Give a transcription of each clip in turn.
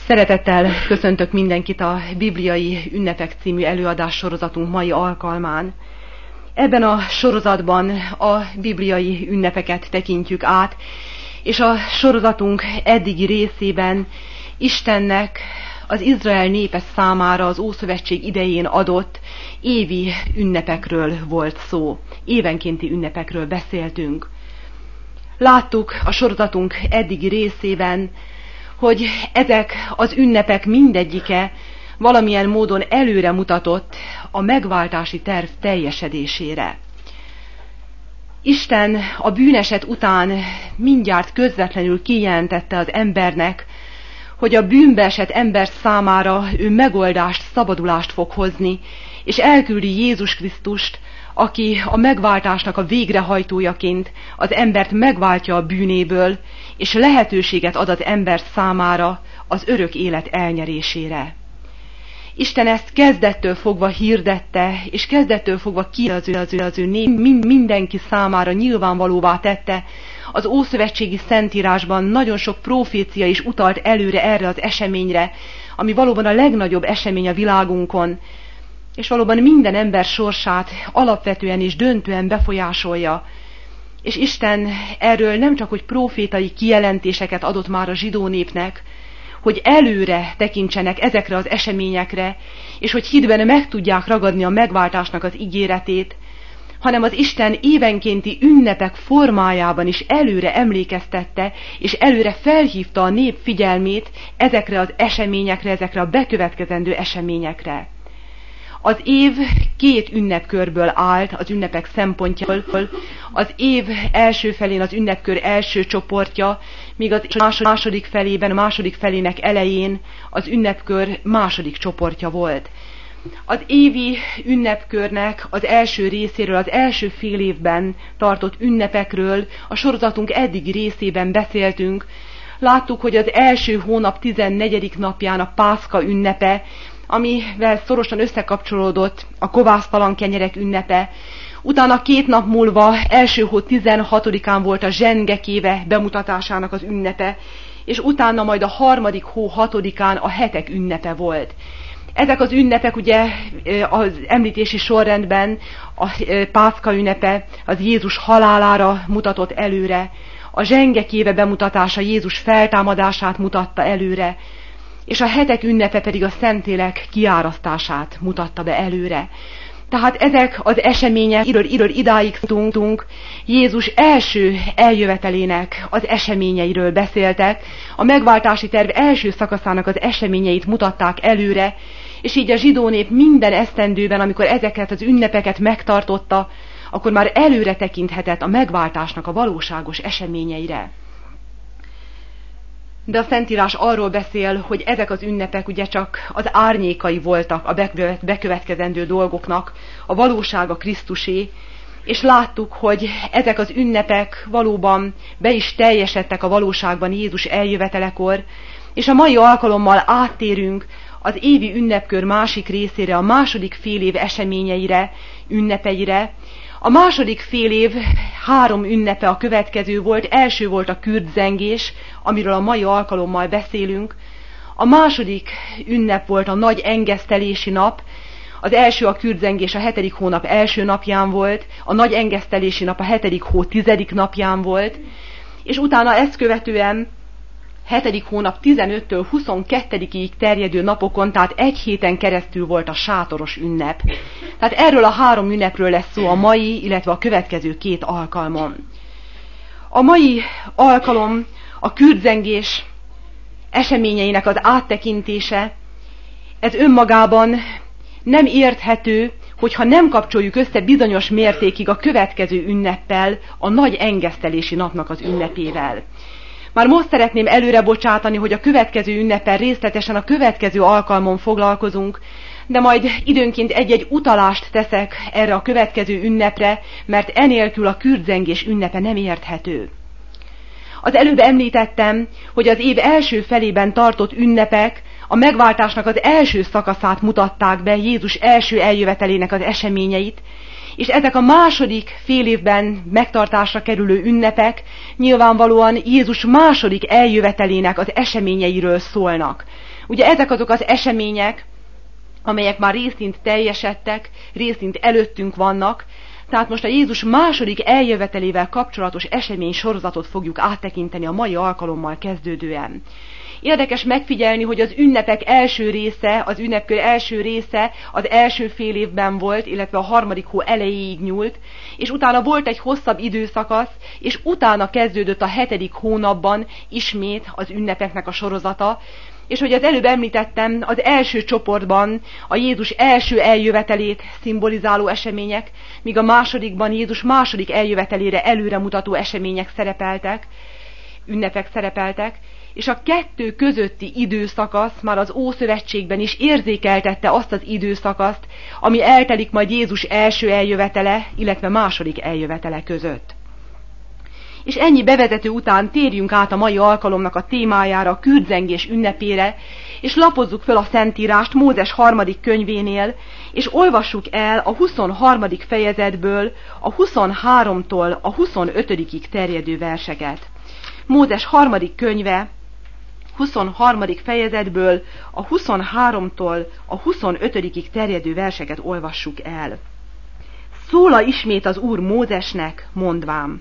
Szeretettel köszöntök mindenkit a Bibliai Ünnepek című előadás sorozatunk mai alkalmán. Ebben a sorozatban a bibliai ünnepeket tekintjük át, és a sorozatunk eddigi részében Istennek az Izrael népe számára az Ószövetség idején adott évi ünnepekről volt szó. Évenkénti ünnepekről beszéltünk. Láttuk a sorozatunk eddigi részében, hogy ezek az ünnepek mindegyike valamilyen módon előre mutatott a megváltási terv teljesedésére. Isten a bűneset után mindjárt közvetlenül kijelentette az embernek, hogy a bűnbe esett ember számára ő megoldást, szabadulást fog hozni, és elküldi Jézus Krisztust, aki a megváltásnak a végrehajtójaként az embert megváltja a bűnéből, és lehetőséget ad az ember számára az örök élet elnyerésére. Isten ezt kezdettől fogva hirdette, és kezdettől fogva az ő nép mindenki számára nyilvánvalóvá tette. Az Ószövetségi Szentírásban nagyon sok profécia is utalt előre erre az eseményre, ami valóban a legnagyobb esemény a világunkon, és valóban minden ember sorsát alapvetően és döntően befolyásolja. És Isten erről nem csak hogy profétai kijelentéseket adott már a zsidó népnek, hogy előre tekintsenek ezekre az eseményekre, és hogy hitben meg tudják ragadni a megváltásnak az ígéretét, hanem az Isten évenkénti ünnepek formájában is előre emlékeztette, és előre felhívta a nép figyelmét ezekre az eseményekre, ezekre a bekövetkezendő eseményekre. Az év két ünnepkörből állt az ünnepek szempontjából. Az év első felén az ünnepkör első csoportja, míg a második felében, a második felének elején az ünnepkör második csoportja volt. Az évi ünnepkörnek az első részéről, az első fél évben tartott ünnepekről a sorozatunk eddigi részében beszéltünk. Láttuk, hogy az első hónap 14. napján a Pászka ünnepe, amivel szorosan összekapcsolódott a kovásztalan kenyerek ünnepe. Utána 2 nap múlva, első hó 16-án volt a zsengekéve bemutatásának az ünnepe, és utána majd a harmadik hó 6-án a hetek ünnepe volt. Ezek az ünnepek ugye az említési sorrendben a Pászka ünnepe az Jézus halálára mutatott előre, a zsengekéve bemutatása Jézus feltámadását mutatta előre, és a hetek ünnepe pedig a Szentlélek kiárasztását mutatta be előre. Tehát ezek az események, iről idáig tudunk, Jézus első eljövetelének az eseményeiről beszéltek, a megváltási terv első szakaszának az eseményeit mutatták előre, és így a zsidó nép minden esztendőben, amikor ezeket az ünnepeket megtartotta, akkor már előre tekinthetett a megváltásnak a valóságos eseményeire. De a Szentírás arról beszél, hogy ezek az ünnepek ugye csak az árnyékai voltak a bekövetkezendő dolgoknak, a valóság a Krisztusé, és láttuk, hogy ezek az ünnepek valóban be is teljesedtek a valóságban Jézus eljövetelekor, és a mai alkalommal áttérünk az évi ünnepkör másik részére, a második félév eseményeire, ünnepeire. A második félév 3 ünnepe a következő volt. Első volt a kürtzengés, amiről a mai alkalommal beszélünk. A második ünnep volt a nagy engesztelési nap. Az első, a kürtzengés a 7. hónap első napján volt, a nagy engesztelési nap a 7. hó 10. napján volt, és utána ezt követően 7. hónap 15-től 22-ig terjedő napokon, tehát egy héten keresztül volt a sátoros ünnep. Tehát erről a 3 ünnepről lesz szó a mai, illetve a következő 2 alkalmon. A mai alkalom a kürtzengés eseményeinek az áttekintése. Ez önmagában nem érthető, hogyha nem kapcsoljuk össze bizonyos mértékig a következő ünneppel, a nagy engesztelési napnak az ünnepével. Már most szeretném előre bocsátani, hogy a következő ünneppel részletesen a következő alkalmon foglalkozunk, de majd időnként egy-egy utalást teszek erre a következő ünnepre, mert enélkül a kürtzengés ünnepe nem érthető. Az előbb említettem, hogy az év első felében tartott ünnepek a megváltásnak az első szakaszát mutatták be, Jézus első eljövetelének az eseményeit, és ezek a második fél évben megtartásra kerülő ünnepek nyilvánvalóan Jézus második eljövetelének az eseményeiről szólnak. Ugye ezek azok az események, amelyek már részint teljesedtek, részint előttünk vannak, tehát most a Jézus második eljövetelével kapcsolatos esemény sorozatot fogjuk áttekinteni a mai alkalommal kezdődően. Érdekes megfigyelni, hogy az ünnepek első része, az ünnepkör első része az első fél évben volt, illetve a harmadik hó elejéig nyúlt, és utána volt egy hosszabb időszakasz, és utána kezdődött a 7. hónapban ismét az ünnepeknek a sorozata, és hogy az előbb említettem, az első csoportban a Jézus első eljövetelét szimbolizáló események, míg a másodikban Jézus második eljövetelére előremutató események szerepeltek, ünnepek szerepeltek, és a kettő közötti időszakasz már az Ószövetségben is érzékeltette azt az időszakaszt, ami eltelik majd Jézus első eljövetele, illetve második eljövetele között. És ennyi bevezető után térjünk át a mai alkalomnak a témájára, a kürdzengés ünnepére, és lapozzuk fel a Szentírást Mózes 3. könyvénél, és olvassuk el a 23. fejezetből a 23-tól a 25-ig terjedő verseket. Mózes 3. könyve, 23. fejezetből a 23-tól a 25-ig terjedő verseket olvassuk el. Szóla ismét az Úr Mózesnek, mondván: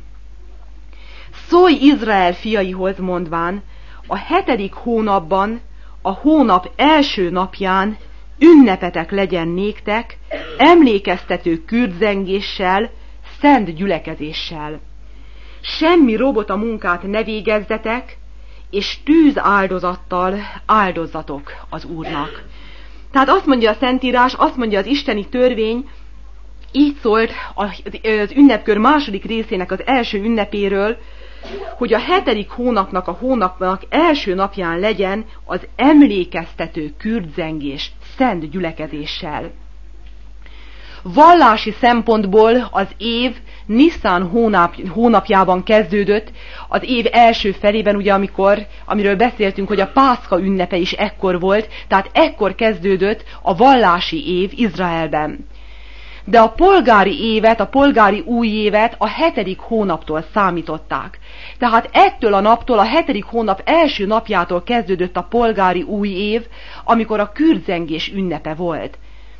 Szólj Izrael fiaihoz, mondván, a 7. hónapban, a hónap első napján ünnepetek legyen néktek, emlékeztető kürdzengéssel, szent gyülekezéssel. Semmi robota munkát ne végezzetek, és tűz áldozattal áldozzatok az Úrnak. Tehát azt mondja a Szentírás, azt mondja az isteni törvény, így szólt az ünnepkör második részének az első ünnepéről, hogy a 7. hónapnak, a hónapnak első napján legyen az emlékeztető kürdzengés szent gyülekezéssel. Vallási szempontból az év Nisztán hónapjában kezdődött, az év első felében, ugye amiről beszéltünk, hogy a Pászka ünnepe is ekkor volt, tehát ekkor kezdődött a vallási év Izraelben. De a polgári évet, a polgári új évet a 7. hónaptól számították. Tehát ettől a naptól, a 7. hónap első napjától kezdődött a polgári új év, amikor a kürdzengés ünnepe volt.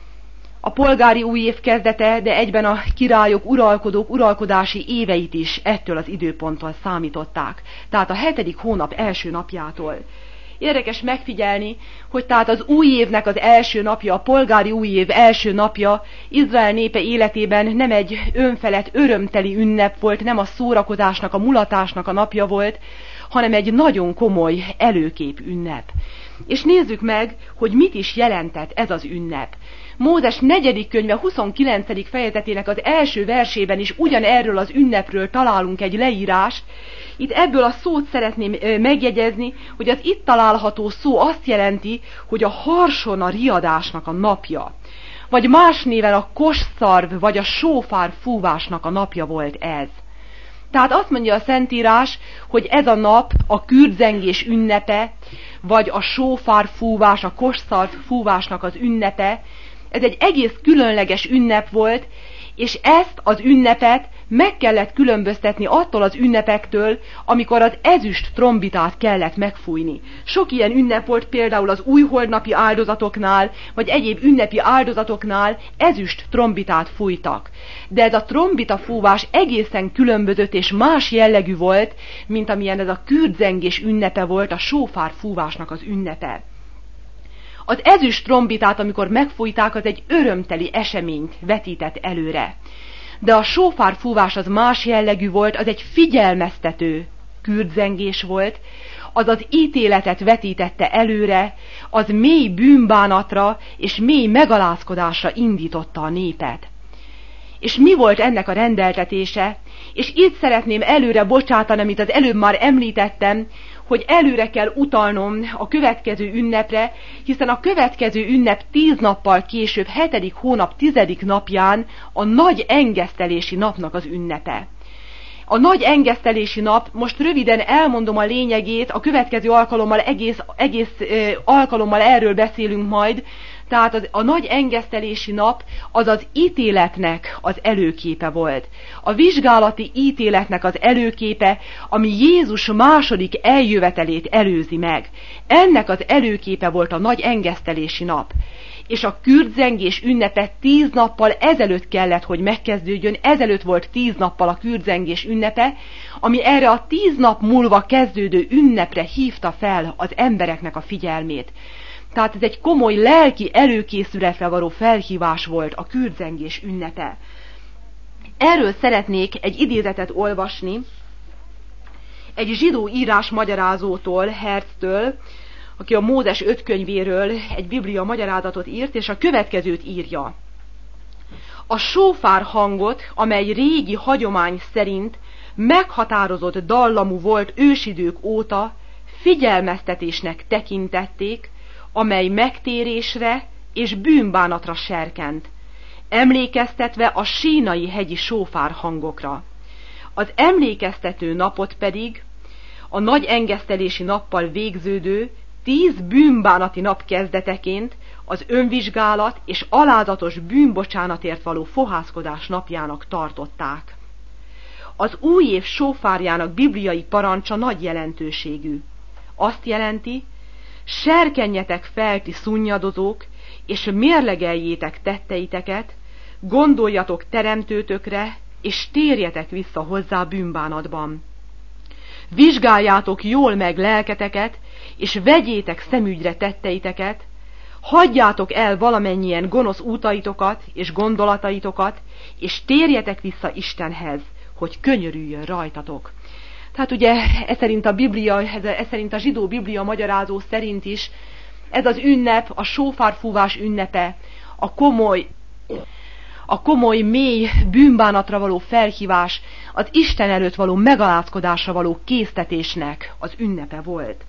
A polgári új év kezdete, de egyben a királyok, uralkodók uralkodási éveit is ettől az időponttól számították. Tehát a 7. hónap első napjától. Érdekes megfigyelni, hogy tehát az új évnek az első napja, a polgári új év első napja Izrael népe életében nem egy önfelett, örömteli ünnep volt, nem a szórakozásnak, a mulatásnak a napja volt, hanem egy nagyon komoly előkép ünnep. És nézzük meg, hogy mit is jelentett ez az ünnep. Mózes 4. könyve 29. fejezetének az első versében is ugyanerről az ünnepről találunk egy leírást. Itt ebből a szót szeretném megjegyezni, hogy az itt található szó azt jelenti, hogy a harsona riadásnak a napja. Vagy más néven a kosszarv vagy a sófár fúvásnak a napja volt ez. Tehát azt mondja a Szentírás, hogy ez a nap a kürdzengés ünnepe, vagy a sófár fúvás, a kosszarv fúvásnak az ünnepe. Ez egy egész különleges ünnep volt, és ezt az ünnepet meg kellett különböztetni attól az ünnepektől, amikor az ezüst trombitát kellett megfújni. Sok ilyen ünnep volt például az újholdnapi áldozatoknál, vagy egyéb ünnepi áldozatoknál ezüst trombitát fújtak. De ez a trombita fúvás egészen különbözött és más jellegű volt, mint amilyen ez a kürdzengés ünnepe volt, a sófár fúvásnak az ünnepe. Az ezüst trombitát, amikor megfújták, az egy örömteli eseményt vetített előre. De a sófár fúvás az más jellegű volt, az egy figyelmeztető kürdzengés volt, az az ítéletet vetítette előre, az mély bűnbánatra és mély megalázkodásra indította a népet. És mi volt ennek a rendeltetése? És itt szeretném előre bocsátani, amit az előbb már említettem, hogy előre kell utalnom a következő ünnepre, hiszen a következő ünnep 10 nappal később, 7. hónap 10. napján a nagy engesztelési napnak az ünnepe. A nagy engesztelési nap, most röviden elmondom a lényegét, a következő alkalommal egész alkalommal erről beszélünk majd, Tehát a nagy engesztelési nap az az ítéletnek az előképe volt. A vizsgálati ítéletnek az előképe, ami Jézus második eljövetelét előzi meg. Ennek az előképe volt a nagy engesztelési nap. És a kürtzengés ünnepe 10 nappal ezelőtt kellett, hogy megkezdődjön, ezelőtt volt 10 nappal a kürtzengés ünnepe, ami erre a 10 nap múlva kezdődő ünnepre hívta fel az embereknek a figyelmét. Tehát ez egy komoly lelki előkészületre való felhívás volt a kürtzengés ünnepe. Erről szeretnék egy idézetet olvasni, egy zsidó írás magyarázótól, Herztől, aki a Mózes 5 könyvéről egy biblia magyarázatot írt, és a következőt írja. A sófár hangot, amely régi hagyomány szerint meghatározott dallamú volt ősidők óta, figyelmeztetésnek tekintették, amely megtérésre és bűnbánatra serkent, emlékeztetve a sínai hegyi sófár hangokra. Az emlékeztető napot pedig a nagy engesztelési nappal végződő 10 bűnbánati nap kezdeteként az önvizsgálat és alázatos bűnbocsánatért való fohászkodás napjának tartották. Az új év sófárjának bibliai parancsa nagy jelentőségű. Azt jelenti, serkenjetek fel ti szunnyadozók, és mérlegeljétek tetteiteket, gondoljatok teremtőtökre, és térjetek vissza hozzá bűnbánatban. Vizsgáljátok jól meg lelketeket, és vegyétek szemügyre tetteiteket, hagyjátok el valamennyien gonosz útaitokat és gondolataitokat, és térjetek vissza Istenhez, hogy könyörüljön rajtatok. Tehát ugye ez szerint a zsidó biblia magyarázó szerint is ez az ünnep, a sófárfúvás ünnepe, a komoly, mély bűnbánatra való felhívás, az Isten előtt való megalázkodásra való késztetésnek az ünnepe volt.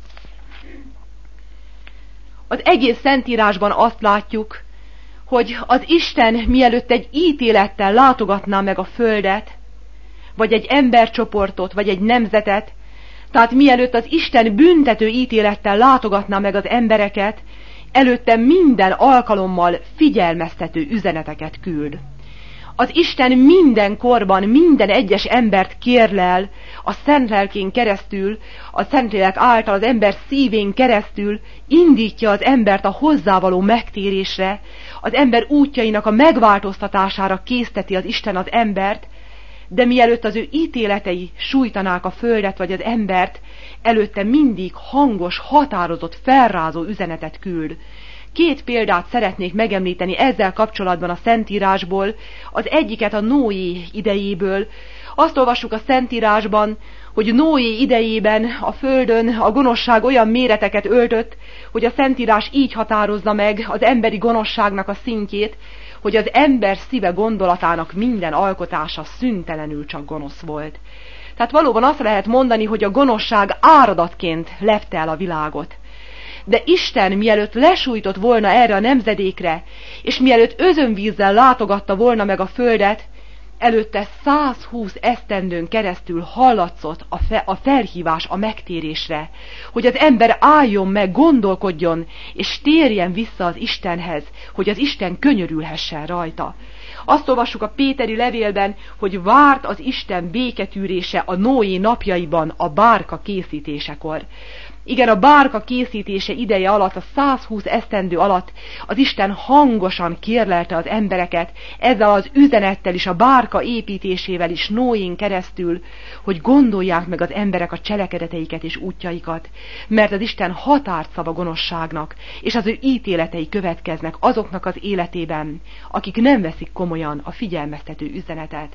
Az egész Szentírásban azt látjuk, hogy az Isten mielőtt egy ítélettel látogatná meg a földet, vagy egy embercsoportot, vagy egy nemzetet, tehát mielőtt az Isten büntető ítélettel látogatná meg az embereket, előtte minden alkalommal figyelmeztető üzeneteket küld. Az Isten minden korban minden egyes embert kérlel, a Szent Lelkén keresztül, a Szentlélek által az ember szívén keresztül indítja az embert a hozzávaló megtérésre, az ember útjainak a megváltoztatására készteti az Isten az embert, de mielőtt az ő ítéletei sújtanák a földet vagy az embert, előtte mindig hangos, határozott, felrázó üzenetet küld. 2 példát szeretnék megemlíteni ezzel kapcsolatban a Szentírásból, az egyiket a Noé idejéből. Azt olvassuk a Szentírásban, hogy Noé idejében a földön a gonoszság olyan méreteket öltött, hogy a Szentírás így határozza meg az emberi gonoszságnak a szintjét, hogy az ember szíve gondolatának minden alkotása szüntelenül csak gonosz volt. Tehát valóban azt lehet mondani, hogy a gonoszság áradatként lepte el a világot. De Isten mielőtt lesújtott volna erre a nemzedékre, és mielőtt özönvízzel látogatta volna meg a földet, előtte 120 esztendőn keresztül hallatszott a felhívás a megtérésre, hogy az ember álljon meg, gondolkodjon, és térjen vissza az Istenhez, hogy az Isten könyörülhessen rajta. Azt olvassuk a Péteri levélben, hogy várt az Isten béketűrése a Noé napjaiban a bárka készítésekor. Igen, a bárka készítése ideje alatt, a 120 esztendő alatt az Isten hangosan kérlelte az embereket, ezzel az üzenettel is, a bárka építésével is Noén keresztül, hogy gondolják meg az emberek a cselekedeteiket és útjaikat, mert az Isten határt szab a gonoszságnak, és az ő ítéletei következnek azoknak az életében, akik nem veszik komolyan a figyelmeztető üzenetet.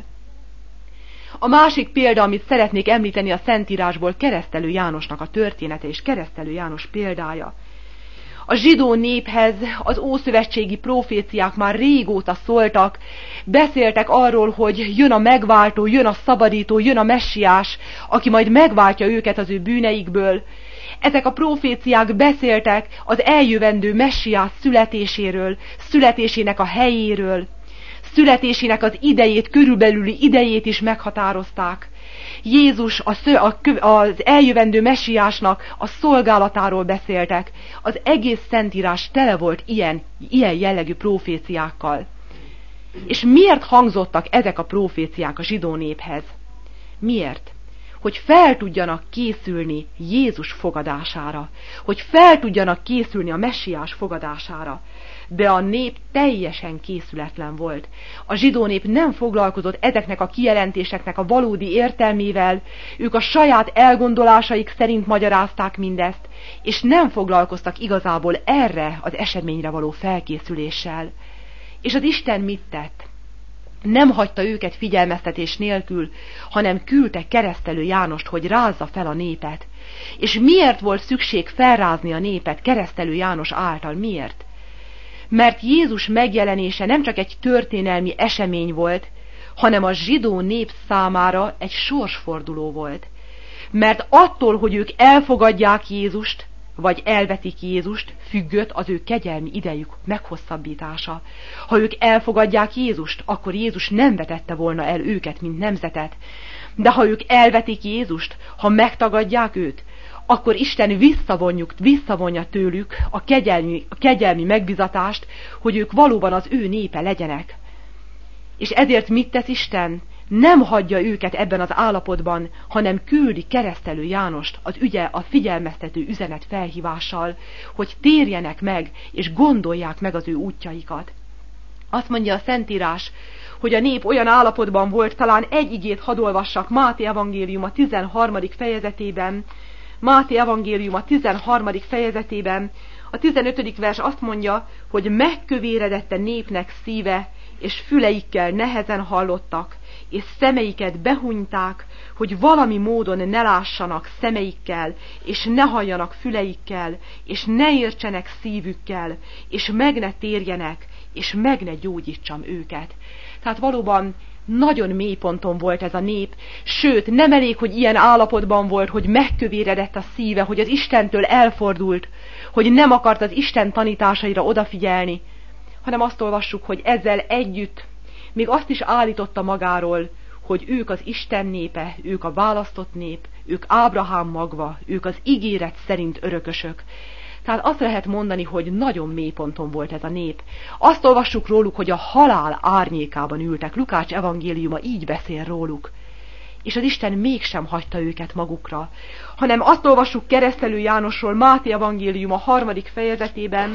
A másik példa, amit szeretnék említeni a Szentírásból, Keresztelő Jánosnak a története és Keresztelő János példája. A zsidó néphez az ószövetségi proféciák már régóta szóltak, beszéltek arról, hogy jön a megváltó, jön a szabadító, jön a messiás, aki majd megváltja őket az ő bűneikből. Ezek a proféciák beszéltek az eljövendő messiás születéséről, születésének a helyéről, születésének az idejét, körülbelüli idejét is meghatározták. Jézus az eljövendő messiásnak a szolgálatáról beszéltek. Az egész Szentírás tele volt ilyen jellegű proféciákkal. És miért hangzottak ezek a proféciák a zsidó néphez? Miért? Hogy fel tudjanak készülni Jézus fogadására, hogy fel tudjanak készülni a messiás fogadására. De a nép teljesen készületlen volt. A zsidó nép nem foglalkozott ezeknek a kijelentéseknek a valódi értelmével, ők a saját elgondolásaik szerint magyarázták mindezt, és nem foglalkoztak igazából erre az eseményre való felkészüléssel. És az Isten mit tett? Nem hagyta őket figyelmeztetés nélkül, hanem küldte Keresztelő Jánost, hogy rázza fel a népet. És miért volt szükség felrázni a népet Keresztelő János által? Miért? Mert Jézus megjelenése nem csak egy történelmi esemény volt, hanem a zsidó nép számára egy sorsforduló volt. Mert attól, hogy ők elfogadják Jézust, vagy elvetik Jézust, függött az ő kegyelmi idejük meghosszabbítása. Ha ők elfogadják Jézust, akkor Jézus nem vetette volna el őket, mint nemzetet. De ha ők elvetik Jézust, ha megtagadják őt, akkor Isten visszavonja tőlük a kegyelmi megbizatást, hogy ők valóban az ő népe legyenek. És ezért mit tesz Isten? Nem hagyja őket ebben az állapotban, hanem küldi Keresztelő Jánost a figyelmeztető üzenet felhívással, hogy térjenek meg, és gondolják meg az ő útjaikat. Azt mondja a Szentírás, hogy a nép olyan állapotban volt, talán egy igét hadd olvassak, Máté evangélium a 13. fejezetében, Máté evangélium a 13. fejezetében, a 15. vers azt mondja, hogy megkövéredett a népnek szíve, és füleikkel nehezen hallottak, és szemeiket behunyták, hogy valami módon ne lássanak szemeikkel, és ne halljanak füleikkel, és ne értsenek szívükkel, és meg ne térjenek, és meg ne gyógyítsam őket. Tehát valóban nagyon mély ponton volt ez a nép, sőt, nem elég, hogy ilyen állapotban volt, hogy megkövéredett a szíve, hogy az Istentől elfordult, hogy nem akart az Isten tanításaira odafigyelni, hanem azt olvassuk, hogy ezzel együtt még azt is állította magáról, hogy ők az Isten népe, ők a választott nép, ők Ábrahám magva, ők az ígéret szerint örökösök. Tehát azt lehet mondani, hogy nagyon mély ponton volt ez a nép. Azt olvassuk róluk, hogy a halál árnyékában ültek. Lukács evangéliuma így beszél róluk. És az Isten mégsem hagyta őket magukra, hanem azt olvassuk Keresztelő Jánosról Máté evangélium a 3. fejezetében,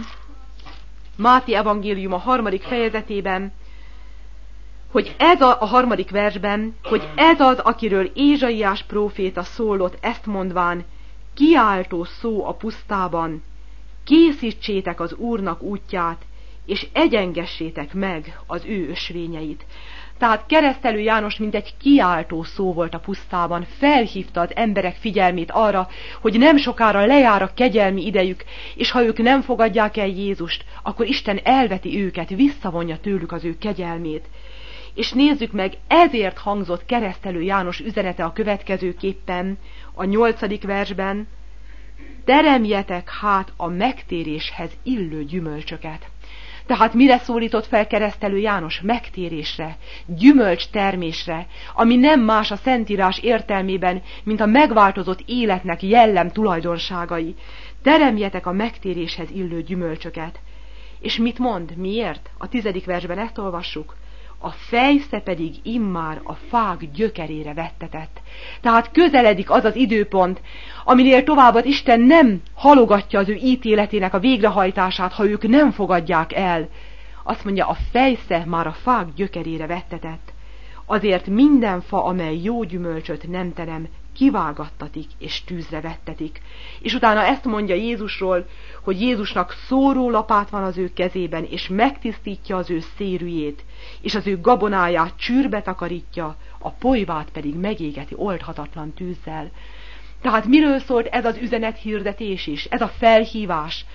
hogy ez a 3. versben, hogy ez az, akiről Ézsaiás próféta szólott, ezt mondván, kiáltó szó a pusztában, készítsétek az Úrnak útját, és egyengessétek meg az ő ösvényeit. Tehát Keresztelő János mint egy kiáltó szó volt a pusztában, felhívta az emberek figyelmét arra, hogy nem sokára lejár a kegyelmi idejük, és ha ők nem fogadják el Jézust, akkor Isten elveti őket, visszavonja tőlük az ő kegyelmét. És nézzük meg, ezért hangzott Keresztelő János üzenete a következőképpen, a 8. versben, teremjetek hát a megtéréshez illő gyümölcsöket. Tehát mire szólított fel Keresztelő János? Megtérésre, gyümölcstermésre, ami nem más a Szentírás értelmében, mint a megváltozott életnek jellem tulajdonságai. Teremjetek a megtéréshez illő gyümölcsöket. És mit mond? Miért? A 10. versben ezt olvassuk. A fejsze pedig immár a fák gyökerére vettetett. Tehát közeledik az az időpont, aminél tovább az Isten nem halogatja az ő ítéletének a végrehajtását, ha ők nem fogadják el. Azt mondja, a fejsze már a fák gyökerére vettetett. Azért minden fa, amely jó gyümölcsöt nem terem, kivágattatik és tűzre vettetik. És utána ezt mondja Jézusról, hogy Jézusnak szórólapát van az ő kezében, és megtisztítja az ő szérűjét, és az ő gabonáját csűrbe takarítja, a polyvát pedig megégeti oldhatatlan tűzzel. Tehát miről szólt ez az üzenethirdetés is, ez a felhívás?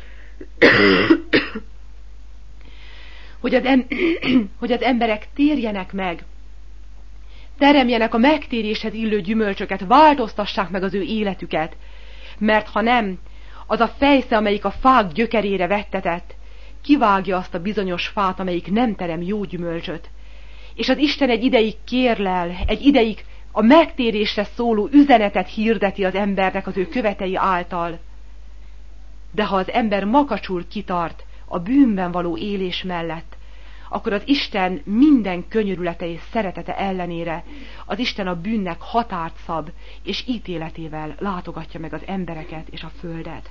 hogy az emberek térjenek meg, teremjenek a megtéréshez illő gyümölcsöket, változtassák meg az ő életüket, mert ha nem, az a fejsze, amelyik a fák gyökerére vettetett, kivágja azt a bizonyos fát, amelyik nem terem jó gyümölcsöt. És az Isten egy ideig kérlel, egy ideig a megtérésre szóló üzenetet hirdeti az embernek az ő követei által. De ha az ember makacsul kitart a bűnben való élés mellett, akkor az Isten minden könyörülete és szeretete ellenére az Isten a bűnnek határt szab, és ítéletével látogatja meg az embereket és a földet.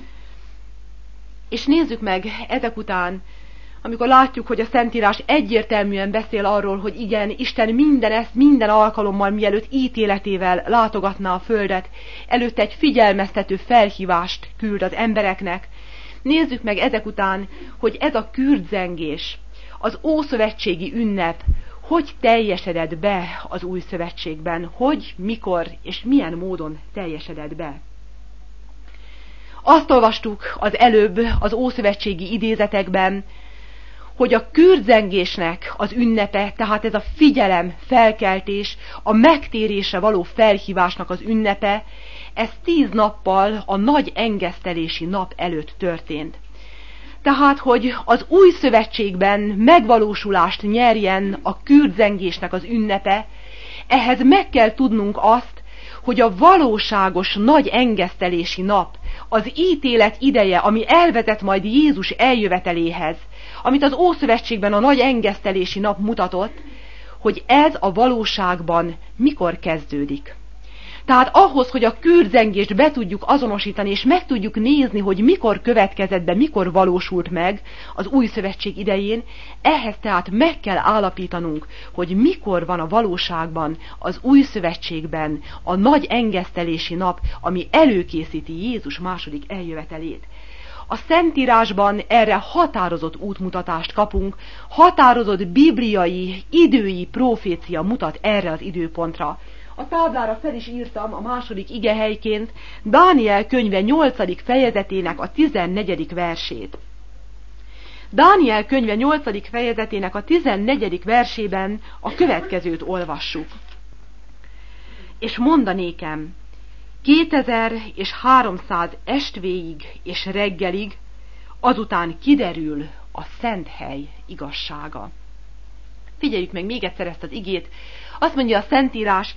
És nézzük meg ezek után, amikor látjuk, hogy a Szentírás egyértelműen beszél arról, hogy igen, Isten minden alkalommal, mielőtt ítéletével látogatná a földet, előtte egy figyelmeztető felhívást küld az embereknek. Nézzük meg ezek után, hogy ez a kürtzengés, az ószövetségi ünnep, hogy teljesedett be az új szövetségben, hogy, mikor és milyen módon teljesedett be. Azt olvastuk az előbb az ószövetségi idézetekben, hogy a kürtzengésnek az ünnepe, tehát ez a figyelem, felkeltés, a megtérésre való felhívásnak az ünnepe, ez 10 nappal a nagy engesztelési nap előtt történt. Tehát, hogy az új szövetségben megvalósulást nyerjen a kürtzengésnek az ünnepe, ehhez meg kell tudnunk azt, hogy a valóságos nagy engesztelési nap, az ítélet ideje, ami elvezet majd Jézus eljöveteléhez, amit az Ószövetségben a nagy engesztelési nap mutatott, hogy ez a valóságban mikor kezdődik. Tehát ahhoz, hogy a kürtzengést be tudjuk azonosítani, és meg tudjuk nézni, hogy mikor következett be, mikor valósult meg az új szövetség idején, ehhez tehát meg kell állapítanunk, hogy mikor van a valóságban az új szövetségben a nagy engesztelési nap, ami előkészíti Jézus második eljövetelét. A Szentírásban erre határozott útmutatást kapunk, határozott bibliai, idői profécia mutat erre az időpontra. A táblára fel is írtam a második igehelyként Dániel könyve 8. fejezetének a 14. versét. Dániel könyve 8. fejezetének a 14. versében a következőt olvassuk. És mondanékem, 2300 estvéig és reggelig, azután kiderül a szent hely igazsága. Figyeljük meg még egyszer ezt az igét. Azt mondja a Szentírás,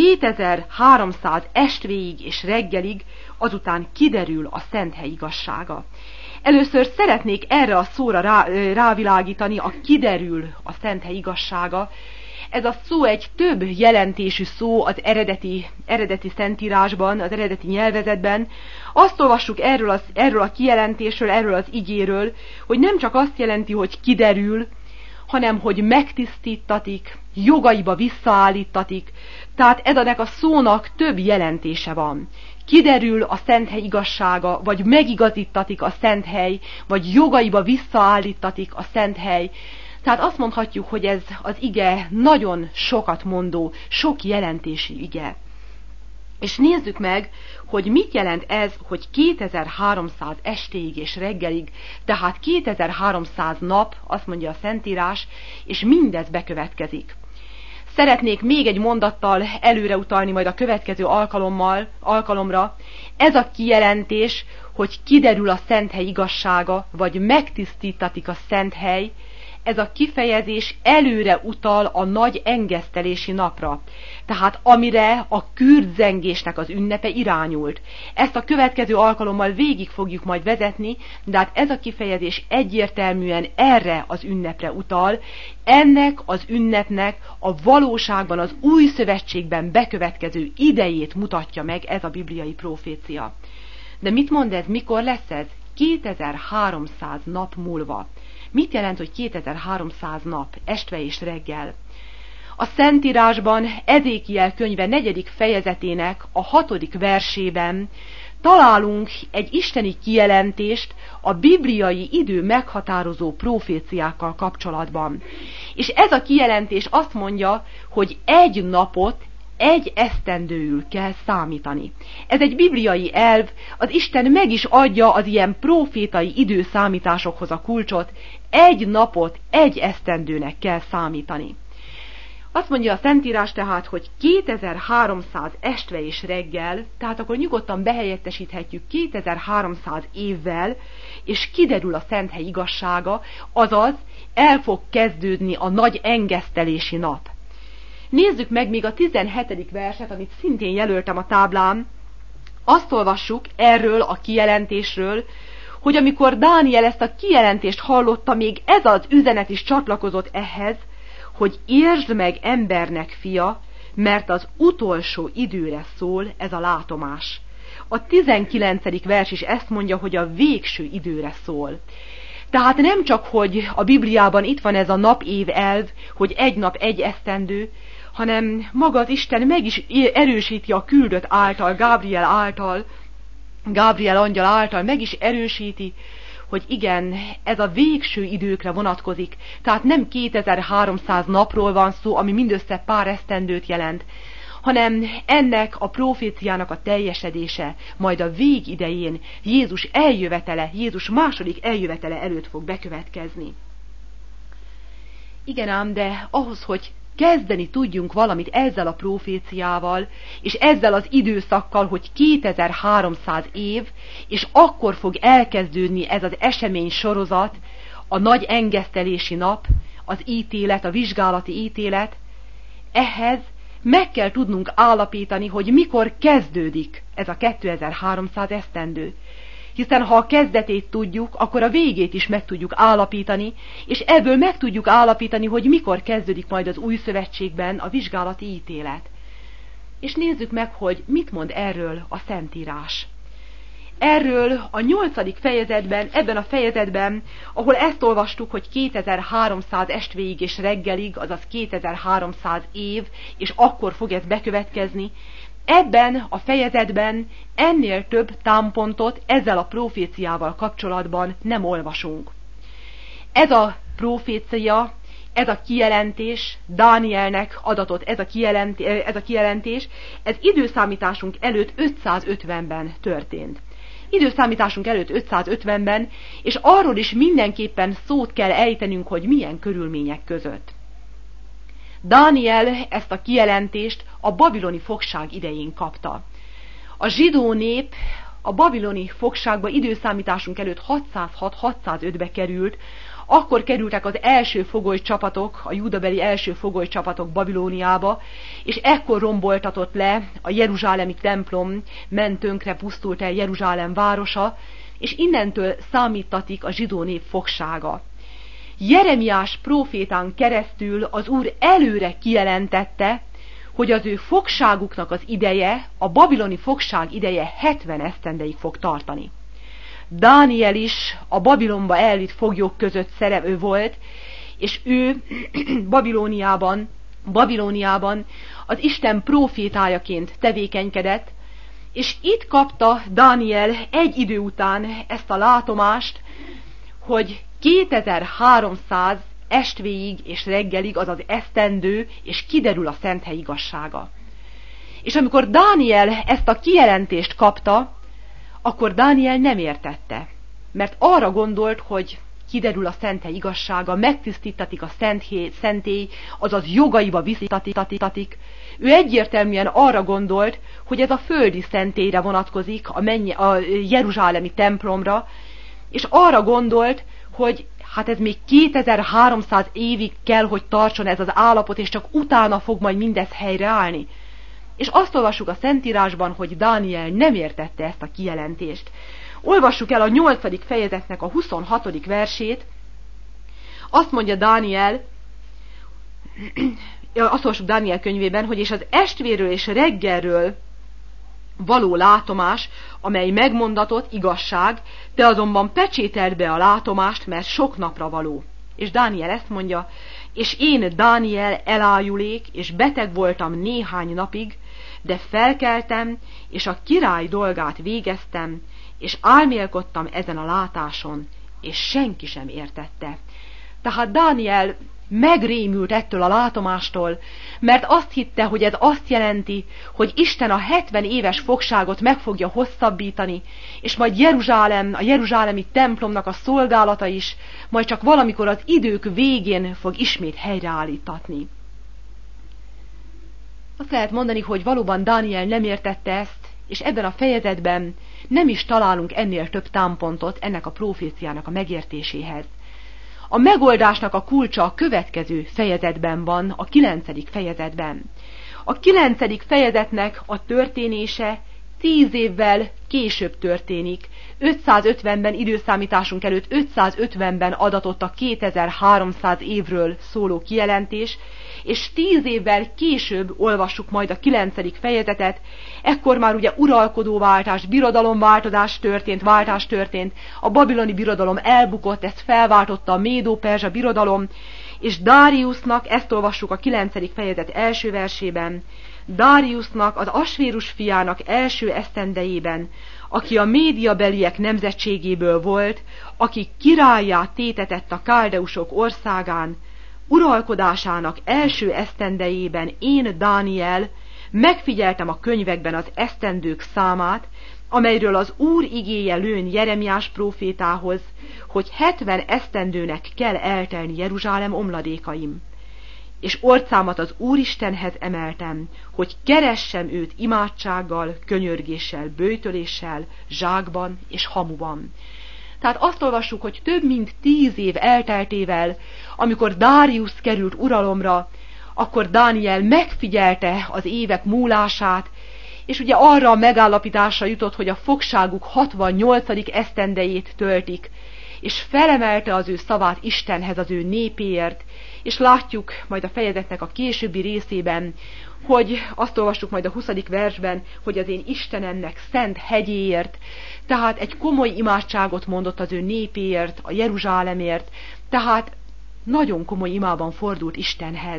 2300 estvéig és reggelig, azután kiderül a szent hely igazsága. Először szeretnék erre a szóra rávilágítani, a kiderül a szent hely igazsága. Ez a szó egy több jelentésű szó az eredeti Szentírásban, az eredeti nyelvezetben. Azt olvassuk erről a kijelentésről, erről az igéről, hogy nem csak azt jelenti, hogy kiderül, hanem hogy megtisztítatik, jogaiba visszaállítatik. Tehát ennek a szónak több jelentése van. Kiderül a szenthely igazsága, vagy megigazítatik a szenthely, vagy jogaiba visszaállítatik a szenthely. Tehát azt mondhatjuk, hogy ez az ige nagyon sokat mondó, sok jelentésű ige. És nézzük meg, hogy mit jelent ez, hogy 2300 estéig és reggelig, tehát 2300 nap, azt mondja a Szentírás, és mindez bekövetkezik. Szeretnék még egy mondattal előre utalni majd a következő alkalomra. Ez a kijelentés, hogy kiderül a szenthely igazsága, vagy megtisztítatik a szenthely, ez a kifejezés előre utal a nagy engesztelési napra, tehát amire a kürtzengésnek az ünnepe irányult. Ezt a következő alkalommal végig fogjuk majd vezetni, de hát ez a kifejezés egyértelműen erre az ünnepre utal. Ennek az ünnepnek a valóságban az új szövetségben bekövetkező idejét mutatja meg ez a bibliai profécia. De mit mond ez, mikor lesz ez? 2300 nap múlva. Mit jelent, hogy 2300 nap, este és reggel? A Szentírásban Ezékiel könyve 4. fejezetének a 6. versében találunk egy isteni kijelentést a bibliai idő meghatározó proféciákkal kapcsolatban. És ez a kijelentés azt mondja, hogy egy napot egy esztendőül kell számítani. Ez egy bibliai elv, az Isten meg is adja az ilyen profétai időszámításokhoz a kulcsot, egy napot egy esztendőnek kell számítani. Azt mondja a Szentírás tehát, hogy 2300 este és reggel, tehát akkor nyugodtan behelyettesíthetjük 2300 évvel, és kiderül a szenthely igazsága, azaz el fog kezdődni a nagy engesztelési nap. Nézzük meg még a 17. verset, amit szintén jelöltem a táblán. Azt olvassuk erről a kijelentésről, hogy amikor Dániel ezt a kijelentést hallotta, még ez az üzenet is csatlakozott ehhez, hogy értsd meg embernek, fia, mert az utolsó időre szól ez a látomás. A 19. vers is ezt mondja, hogy a végső időre szól. Tehát nem csak, hogy a Bibliában itt van ez a nap-év elv, hogy egy nap egy esztendő, hanem maga az Isten meg is erősíti a küldött által, Gábriel angyal által meg is erősíti, hogy igen, ez a végső időkre vonatkozik. Tehát nem 2300 napról van szó, ami mindössze pár esztendőt jelent, hanem ennek a proféciának a teljesedése majd a vég idején Jézus eljövetele, Jézus második eljövetele előtt fog bekövetkezni. Igen ám, de ahhoz, hogy kezdeni tudjunk valamit ezzel a proféciával, és ezzel az időszakkal, hogy 2300 év, és akkor fog elkezdődni ez az esemény sorozat, a nagy engesztelési nap, az ítélet, a vizsgálati ítélet, ehhez meg kell tudnunk állapítani, hogy mikor kezdődik ez a 2300 esztendő. Hiszen ha a kezdetét tudjuk, akkor a végét is meg tudjuk állapítani, és ebből meg tudjuk állapítani, hogy mikor kezdődik majd az új szövetségben a vizsgálati ítélet. És nézzük meg, hogy mit mond erről a Szentírás. Erről a 8. fejezetben, ebben a fejezetben, ahol ezt olvastuk, hogy 2300 estéig és reggelig, azaz 2300 év, és akkor fog ez bekövetkezni, ebben a fejezetben ennél több támpontot ezzel a proféciával kapcsolatban nem olvasunk. Ez a profécia, ez a kijelentés, Dánielnek adatott ez a kijelentés, ez időszámításunk előtt 550-ben történt. Időszámításunk előtt 550-ben, és arról is mindenképpen szót kell ejtenünk, hogy milyen körülmények között. Dániel ezt a kijelentést a babiloni fogság idején kapta. A zsidó nép a babiloni fogságba időszámításunk előtt 606-605-be került, akkor kerültek az első fogolycsapatok, a júdabeli első fogolycsapatok Babilóniába, és ekkor romboltatott le a jeruzsálemi templom, ment tönkre, pusztult el Jeruzsálem városa, és innentől számítatik a zsidó nép fogsága. Jeremiás prófétán keresztül az Úr előre kijelentette, hogy az ő fogságuknak az ideje, a babiloni fogság ideje 70 esztendeig fog tartani. Dániel is a Babilonba elvitt foglyok között szereplő volt, és ő Babilóniában az Isten prófétájaként tevékenykedett, és itt kapta Dániel egy idő után ezt a látomást, hogy 2300 estvéig és reggelig, azaz esztendő, és kiderül a szenthely igazsága. És amikor Dániel ezt a kijelentést kapta, akkor Dániel nem értette, mert arra gondolt, hogy kiderül a szenthely igazsága, megtisztítatik a szentély, azaz jogaiba visszatatik. Ő egyértelműen arra gondolt, hogy ez a földi szentélyre vonatkozik, a jeruzsálemi templomra, és arra gondolt, hogy hát ez még 2300 évig kell, hogy tartson ez az állapot, és csak utána fog majd mindez helyreállni. És azt olvassuk a Szentírásban, hogy Dániel nem értette ezt a kijelentést. Olvassuk el a 8. fejezetnek a 26. versét. Azt mondja Dániel, azt olvassuk Dániel könyvében, hogy és az estvéről és reggelről való látomás, amely megmondatott igazság, te azonban pecsételd be a látomást, mert sok napra való. És Dániel ezt mondja, és én, Dániel, elájulék, és beteg voltam néhány napig, de felkeltem, és a király dolgát végeztem, és álmélkodtam ezen a látáson, és senki sem értette. Tehát Dániel megrémült ettől a látomástól, mert azt hitte, hogy ez azt jelenti, hogy Isten a 70 éves fogságot meg fogja hosszabbítani, és majd a jeruzsálemi templomnak a szolgálata is, majd csak valamikor az idők végén fog ismét helyreállítatni. Azt lehet mondani, hogy valóban Dániel nem értette ezt, és ebben a fejezetben nem is találunk ennél több támpontot ennek a proféciának a megértéséhez. A megoldásnak a kulcsa a következő fejezetben van, a 9. fejezetben. A 9. fejezetnek a történése 10 évvel később történik. 550-ben, időszámításunk előtt 550-ben adatott a 2300 évről szóló kijelentés, és 10 évvel később olvassuk majd a 9. fejezetet, ekkor már ugye uralkodóváltás, birodalomváltás történt, a babiloni birodalom elbukott, ezt felváltotta a Médó-Perzsa birodalom, és Dáriusnak, ezt olvassuk a 9. fejezet első versében, Dáriusnak, az Asvérus fiának első esztendejében, aki a médiabeliek nemzetségéből volt, aki királlyá tétetett a káldeusok országán, uralkodásának első esztendejében én, Dániel, megfigyeltem a könyvekben az esztendők számát, amelyről az Úr igéje lőn Jeremiás prófétához, hogy 70 esztendőnek kell eltelni Jeruzsálem omladékaim. És orcámat az Úristenhez emeltem, hogy keressem őt imádsággal, könyörgéssel, böjtöléssel, zsákban és hamuban. Tehát azt olvassuk, hogy több mint 10 év elteltével, amikor Dárius került uralomra, akkor Dániel megfigyelte az évek múlását, és ugye arra a megállapításra jutott, hogy a fogságuk 68. esztendejét töltik, és felemelte az ő szavát Istenhez az ő népéért, és látjuk majd a fejezetnek a későbbi részében, hogy azt olvassuk majd a 20. versben, hogy az én Istenemnek szent hegyéért, tehát egy komoly imádságot mondott az ő népéért, a Jeruzsálemért, tehát nagyon komoly imában fordult Istenhez.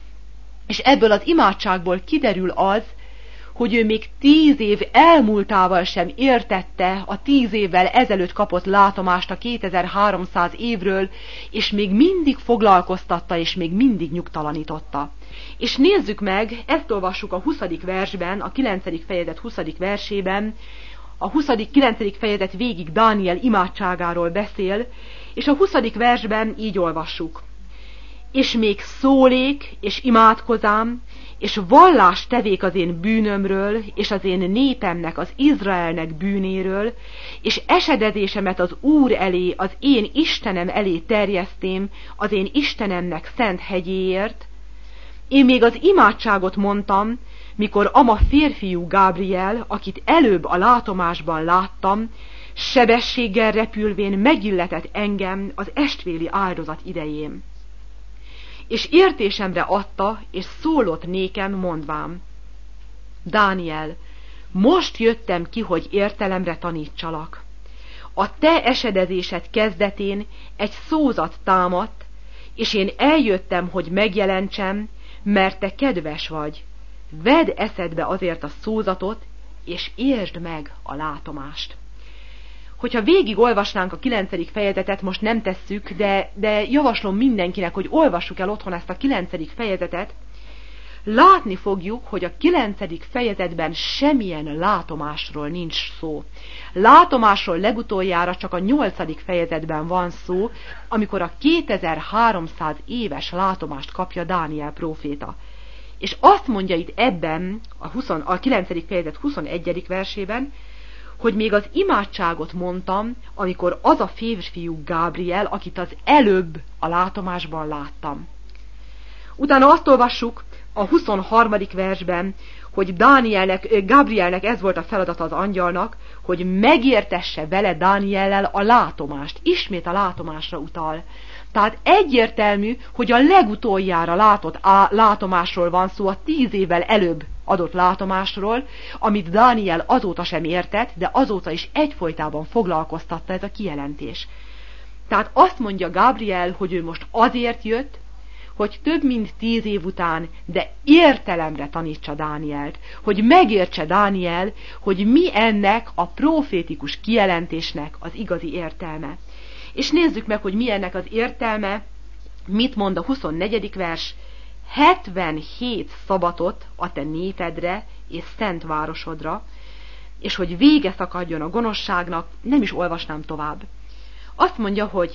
És ebből az imádságból kiderül az, hogy ő még 10 év elmúltával sem értette a 10 évvel ezelőtt kapott látomást a 2300 évről, és még mindig foglalkoztatta, és még mindig nyugtalanította. És nézzük meg, ezt olvassuk a 20. versben, a 9. fejezet 20. versében, a 9. fejezet végig Dániel imádságáról beszél, és a 20. versben így olvassuk. És még szólék, és imádkozám, és vallást tevék az én bűnömről, és az én népemnek, az Izraelnek bűnéről, és esedezésemet az Úr elé, az én Istenem elé terjesztém, az én Istenemnek szent hegyéért. Én még az imádságot mondtam, mikor ama férfiú Gábriel, akit előbb a látomásban láttam, sebességgel repülvén megilletett engem az estvéli áldozat idején. És értésemre adta, és szólott nékem, mondvám: Dániel, most jöttem ki, hogy értelemre tanítsalak. A te esedezésed kezdetén egy szózat támadt, és én eljöttem, hogy megjelentsem, mert te kedves vagy. Vedd eszedbe azért a szózatot, és értsd meg a látomást. Hogyha végig olvasnánk a 9. fejezetet, most nem tesszük, de javaslom mindenkinek, hogy olvassuk el otthon ezt a 9. fejezetet, látni fogjuk, hogy a 9. fejezetben semmilyen látomásról nincs szó. Látomásról legutoljára csak a 8. fejezetben van szó, amikor a 2300 éves látomást kapja Dániel próféta. És azt mondja itt ebben, a 9. fejezet 21. versében, hogy még az imádságot mondtam, amikor az a férfiú Gábriel, akit az előbb a látomásban láttam. Utána azt olvassuk a 23. versben, hogy Gábrielnek ez volt a feladata az angyalnak, hogy megértesse vele Dániellel a látomást. Ismét a látomásra utal. Tehát egyértelmű, hogy a legutoljára látott látomásról van szó, a 10 évvel előbb adott látomásról, amit Dániel azóta sem értett, de azóta is egyfolytában foglalkoztatta ez a kijelentés. Tehát azt mondja Gábriel, hogy ő most azért jött, hogy több mint 10 év után, de értelemre tanítsa Dánielt, hogy megértse Dániel, hogy mi ennek a profétikus kijelentésnek az igazi értelme. És nézzük meg, hogy mi ennek az értelme, mit mond a 24. vers, 77 szabatot a te népedre és szent városodra, és hogy vége szakadjon a gonoszságnak, nem is olvasnám tovább. Azt mondja, hogy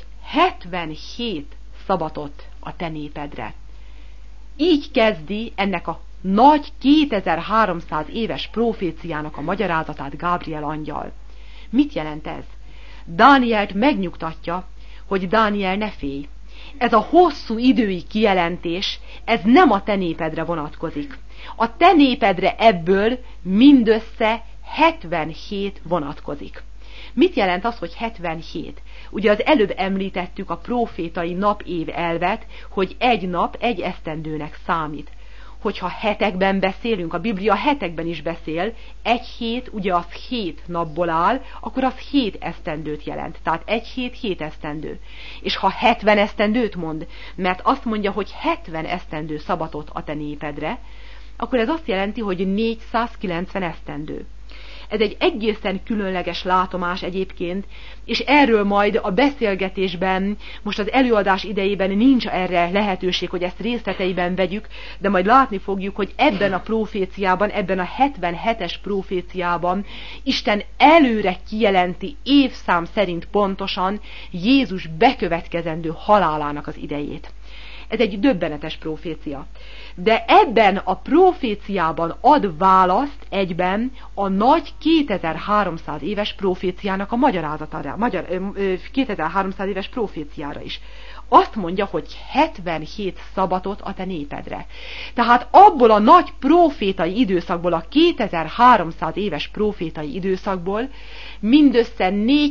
77 szabatot a te népedre. Így kezdi ennek a nagy 2300 éves proféciának a magyarázatát Gábriel angyal. Mit jelent ez? Dánielt megnyugtatja, hogy Dániel ne félj, ez a hosszú idői kijelentés, ez nem a te népedre vonatkozik. A te népedre ebből mindössze 77 vonatkozik. Mit jelent az, hogy 77? Ugye az előbb említettük a prófétai napév elvet, hogy egy nap egy esztendőnek számít. Hogyha hetekben beszélünk, a Biblia hetekben is beszél, egy hét, ugye az 7 napból áll, akkor az 7 esztendőt jelent. Tehát egy hét 7 esztendő. És ha 70 esztendőt mond, mert azt mondja, hogy 70 esztendő szabatot a te népedre, akkor ez azt jelenti, hogy 490 esztendő. Ez egy egészen különleges látomás egyébként, és erről majd a beszélgetésben, most az előadás idejében nincs erre lehetőség, hogy ezt részleteiben vegyük, de majd látni fogjuk, hogy ebben a proféciában, ebben a 77-es proféciában Isten előre kijelenti évszám szerint pontosan Jézus bekövetkezendő halálának az idejét. Ez egy döbbenetes profécia. De ebben a proféciában ad választ egyben a nagy 2300 éves proféciának a magyarázatára, 2300 éves proféciára is. Azt mondja, hogy 77 szabatot a te népedre. Tehát abból a nagy profétai időszakból, a 2300 éves profétai időszakból mindössze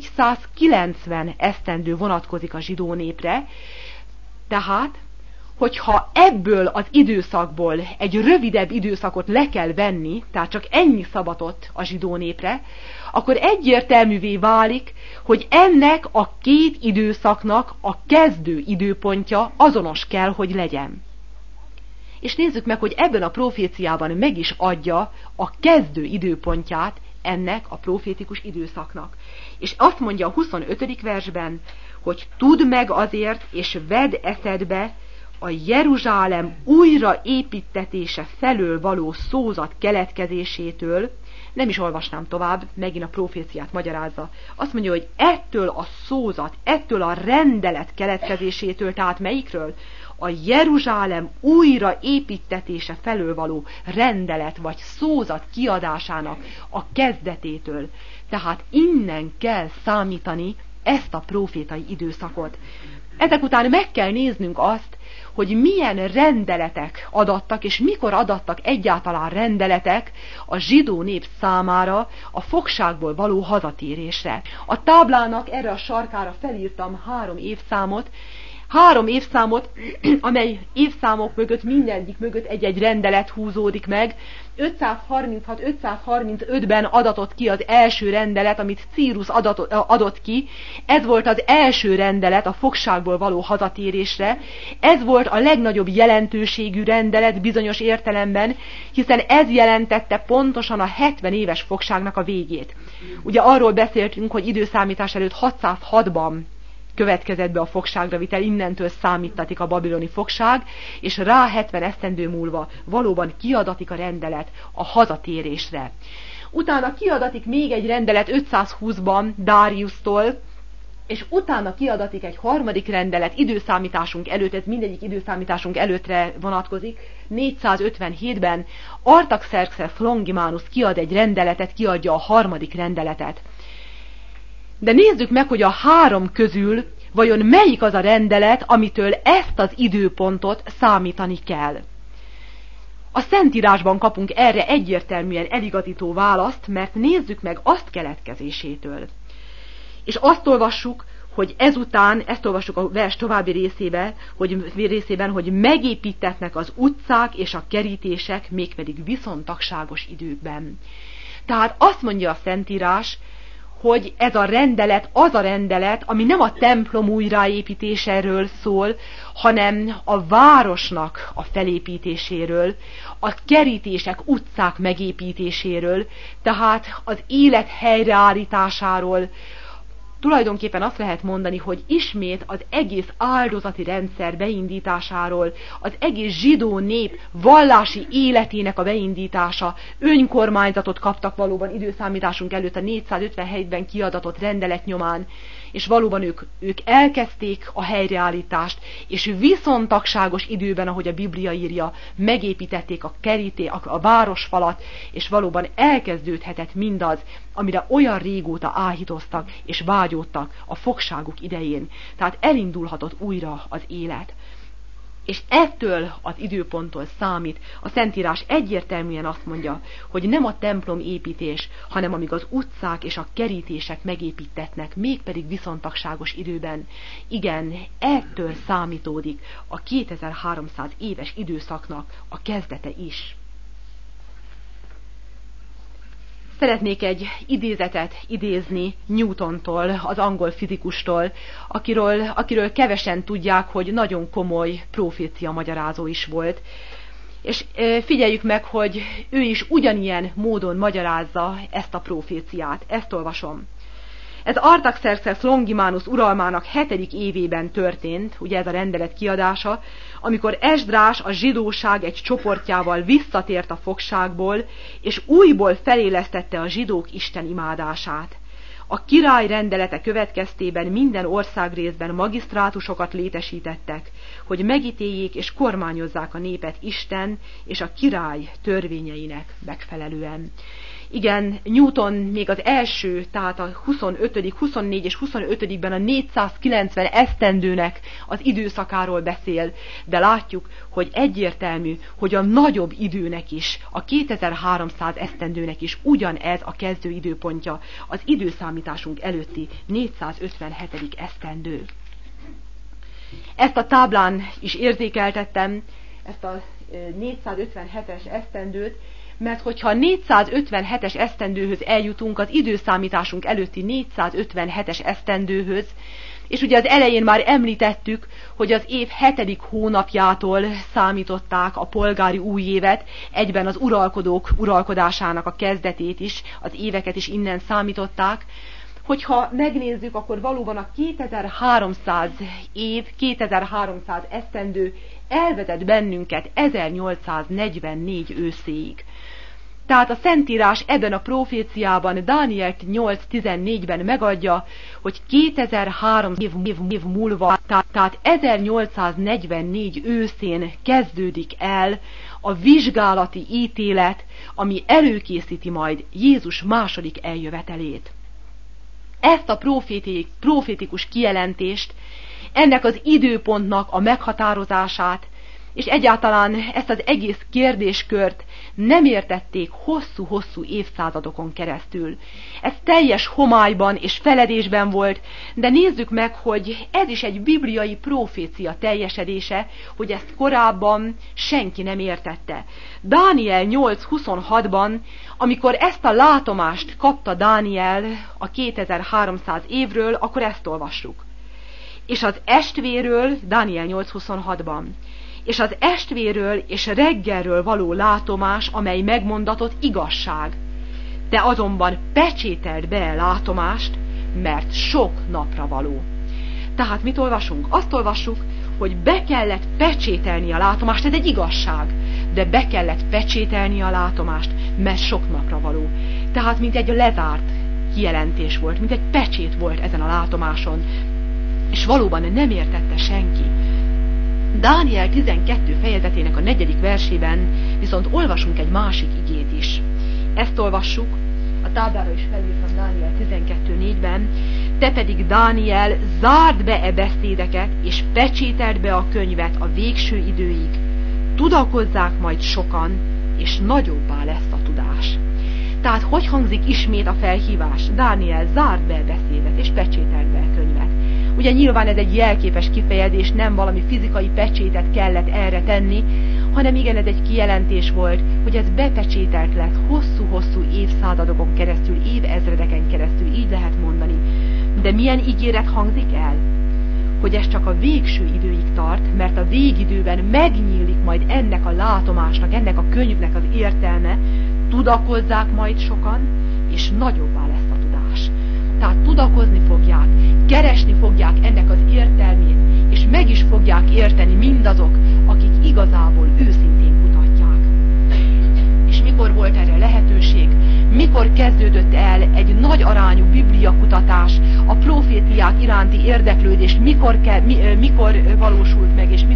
490 esztendő vonatkozik a zsidó népre, tehát hogyha ebből az időszakból egy rövidebb időszakot le kell venni, tehát csak ennyi szabatot a zsidó népre, akkor egyértelművé válik, hogy ennek a két időszaknak a kezdő időpontja azonos kell, hogy legyen. És nézzük meg, hogy ebben a proféciában meg is adja a kezdő időpontját ennek a profétikus időszaknak. És azt mondja a 25. versben, hogy tudd meg azért, és vedd eszedbe, a Jeruzsálem újraépítetése felől való szózat keletkezésétől, nem is olvasnám tovább, megint a proféciát magyarázza. Azt mondja, hogy ettől a szózat, ettől a rendelet keletkezésétől, tehát melyikről? A Jeruzsálem újraépítetése felől való rendelet vagy szózat kiadásának a kezdetétől. Tehát innen kell számítani ezt a profétai időszakot. Ezek után meg kell néznünk azt, hogy milyen rendeletek adattak, és mikor adattak egyáltalán rendeletek a zsidó nép számára a fogságból való hazatérésre. A táblának erre a sarkára felírtam 3 évszámot, 3 évszámot, amely évszámok mögött, mindegyik mögött egy-egy rendelet húzódik meg. 536-535-ben adatott ki az első rendelet, amit Círus adott ki. Ez volt az első rendelet a fogságból való hazatérésre. Ez volt a legnagyobb jelentőségű rendelet bizonyos értelemben, hiszen ez jelentette pontosan a 70 éves fogságnak a végét. Ugye arról beszéltünk, hogy időszámítás előtt 606-ban következett be a fogságra vitel, innentől számítatik a babiloni fogság, és rá 70 esztendő múlva valóban kiadatik a rendelet a hazatérésre. Utána kiadatik még egy rendelet 520-ban Dáriusztól, és utána kiadatik egy harmadik rendelet időszámításunk előtt, ez mindegyik időszámításunk előttre vonatkozik, 457-ben Artaxerxes Longimanus kiad egy rendeletet, kiadja a harmadik rendeletet. De nézzük meg, hogy a 3 közül vajon melyik az a rendelet, amitől ezt az időpontot számítani kell. A Szentírásban kapunk erre egyértelműen eligazító választ, mert nézzük meg azt keletkezésétől. És azt olvassuk, hogy ezután, ezt olvassuk a vers további részében, hogy megépítetnek az utcák és a kerítések, mégpedig viszontagságos időkben. Tehát azt mondja a Szentírás, hogy ez a rendelet az a rendelet, ami nem a templom újraépítéséről szól, hanem a városnak a felépítéséről, a kerítések, utcák megépítéséről, tehát az élet helyreállításáról. Tulajdonképpen azt lehet mondani, hogy ismét az egész áldozati rendszer beindításáról, az egész zsidó nép vallási életének a beindítása, önkormányzatot kaptak valóban időszámításunk előtt a 457-ben kiadatott rendelet nyomán, és valóban ők elkezdték a helyreállítást, és viszontagságos időben, ahogy a Biblia írja, megépítették a városfalat, és valóban elkezdődhetett mindaz, amire olyan régóta áhítoztak és vágyott vágyódtak a fogságuk idején. Tehát elindulhatott újra az élet. És ettől az időponttól számít. A Szentírás egyértelműen azt mondja, hogy nem a templom építés, hanem amíg az utcák és a kerítések megépítetnek, mégpedig viszontagságos időben. Igen, ettől számítódik a 2300 éves időszaknak a kezdete is. Szeretnék egy idézetet idézni Newtontól, az angol fizikustól, akiről kevesen tudják, hogy nagyon komoly profécia magyarázó is volt. És figyeljük meg, hogy ő is ugyanilyen módon magyarázza ezt a proféciát. Ezt olvasom. Ez Artaxerxes Longimanus uralmának 7. évében történt, ugye ez a rendelet kiadása, amikor Esdrás a zsidóság egy csoportjával visszatért a fogságból, és újból felélesztette a zsidók Isten imádását. A király rendelete következtében minden országrészben magisztrátusokat létesítettek, hogy megítéljék és kormányozzák a népet Isten és a király törvényeinek megfelelően. Igen, Newton még az első, tehát a 25., 24 és 25-ben a 490 esztendőnek az időszakáról beszél, de látjuk, hogy egyértelmű, hogy a nagyobb időnek is, a 2300 esztendőnek is ugyanez a kezdő időpontja, az időszámításunk előtti 457. esztendő. Ezt a táblán is érzékeltettem, ezt a 457-es esztendőt, mert hogyha a 457-es esztendőhöz eljutunk, az időszámításunk előtti 457-es esztendőhöz, és ugye az elején már említettük, hogy az év 7. hónapjától számították a polgári új évet, egyben az uralkodók uralkodásának a kezdetét is, az éveket is innen számították. Hogyha megnézzük, akkor valóban a 2300 év, 2300 esztendő elvezet bennünket 1844 őszéig. Tehát a Szentírás ebben a proféciában Dániel 8.14-ben megadja, hogy 2300 év múlva, tehát 1844 őszén kezdődik el a vizsgálati ítélet, ami előkészíti majd Jézus második eljövetelét. Ezt a profétikus kijelentést, ennek az időpontnak a meghatározását, és egyáltalán ezt az egész kérdéskört nem értették hosszú-hosszú évszázadokon keresztül. Ez teljes homályban és feledésben volt, de nézzük meg, hogy ez is egy bibliai profécia teljesedése, hogy ezt korábban senki nem értette. Dániel 8.26-ban, amikor ezt a látomást kapta Dániel a 2300 évről, akkor ezt olvassuk. És az estvéről, Dániel 8.26-ban, és az estvéről és reggelről való látomás, amely megmondatott igazság. Te azonban pecsételd be látomást, mert sok napra való. Tehát mit olvasunk? Azt olvassuk, hogy be kellett pecsételni a látomást, ez egy igazság, de be kellett pecsételni a látomást, mert sok napra való. Tehát mint egy lezárt kijelentés volt, mint egy pecsét volt ezen a látomáson, és valóban nem értette senki. Dániel 12 fejezetének a 4. versében viszont olvasunk egy másik igét is. Ezt olvassuk, a táblára is felírtam Dániel 12.4-ben, te pedig Dániel zárd be e beszédeket, és pecsételd be a könyvet a végső időig. Tudakozzák majd sokan, és nagyobbá lesz a tudás. Tehát hogy hangzik ismét a felhívás? Dániel, zárd be a beszédet, és pecsételd be a könyvet. Ugye nyilván ez egy jelképes kifejezés, nem valami fizikai pecsétet kellett erre tenni, hanem igen, ez egy kijelentés volt, hogy ez bepecsételt lett hosszú-hosszú évszázadokon keresztül, évezredeken keresztül, így lehet mondani. De milyen ígéret hangzik el? Hogy ez csak a végső időig tart, mert a végidőben megnyílik majd ennek a látomásnak, ennek a könyvnek az értelme, tudakozzák majd sokan, és nagyobbá lesz a tudás. Tehát tudakozni fogják, keresni fogják ennek az értelmét, és meg is fogják érteni mindazok, akik igazából őszintén kutatják. És mikor volt erre lehetőség? Mikor kezdődött el egy nagy arányú bibliakutatás, a proféciák iránti érdeklődés, mikor valósult meg, és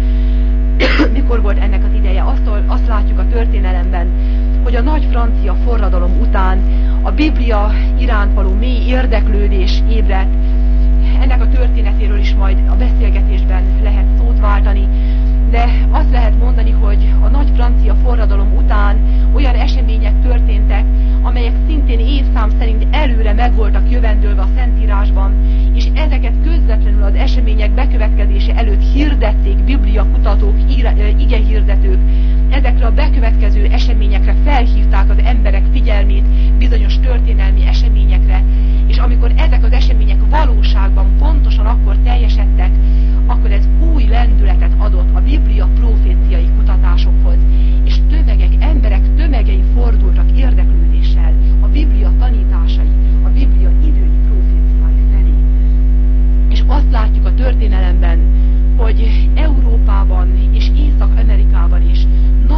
mikor volt ennek az ideje? Azt látjuk a történelemben, hogy a nagy francia forradalom után a Biblia iránt való mély érdeklődés ébredt. Ennek a történetéről is majd a beszélgetésben lehet szót váltani, de azt lehet mondani, hogy a nagy francia forradalom után olyan események történtek, amelyek szintén évszám szerint előre meg voltak jövendőlve a Szentírásban, és ezeket közvetlenül az események bekövetkezése előtt hirdették bibliakutatók, igehirdetők. Ezekre a bekövetkező eseményekre felhívták az emberek figyelmét, bizonyos történelmi eseményekre, és amikor ezek az események valóságban pontosan akkor teljesedtek, akkor ez új lendületet adott a Biblia proféciai kutatásokhoz, és emberek tömegei fordultak érdeklődéssel a Biblia tanításai, a Biblia idői proféciái felé. És azt látjuk a történelemben, hogy Európában és Észak-Amerikában is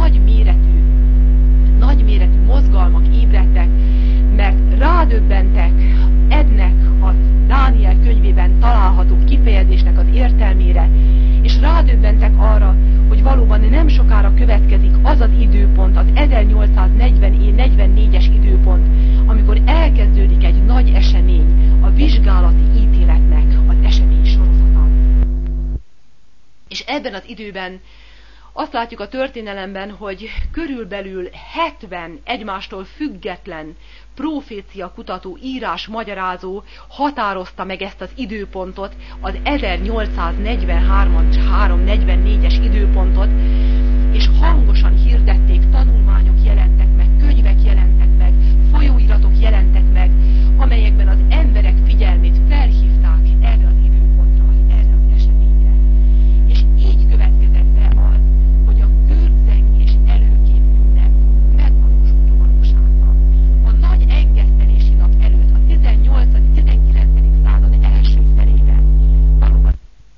nagy méretű mozgalmak ébredtek, mert rádöbbentek ennek a Dániel könyvében található kifejezésnek az értelmére, és rádöbbentek arra, hogy valóban nem sokára következik az az időpont, az 1844-es időpont, amikor elkezdődik egy nagy esemény, a vizsgálati ítéletnek az esemény sorozata. És ebben az időben azt látjuk a történelemben, hogy körülbelül 70 egymástól független profécia kutató, írás magyarázó határozta meg ezt az időpontot, az 1843-44-es időpontot, és hangosan hirdették, tanulmányok jelentek meg, könyvek jelentek meg, folyóiratok jelentek meg, amelyekben az emberek figyelmét felhívták erre az időpontra, erre az eseményre. És így következett be az, hogy a kördzengés előkép ünnep megvalósult a valóságban. A nagy engesztelési nap előtt, a 18.-19. század első felében valóban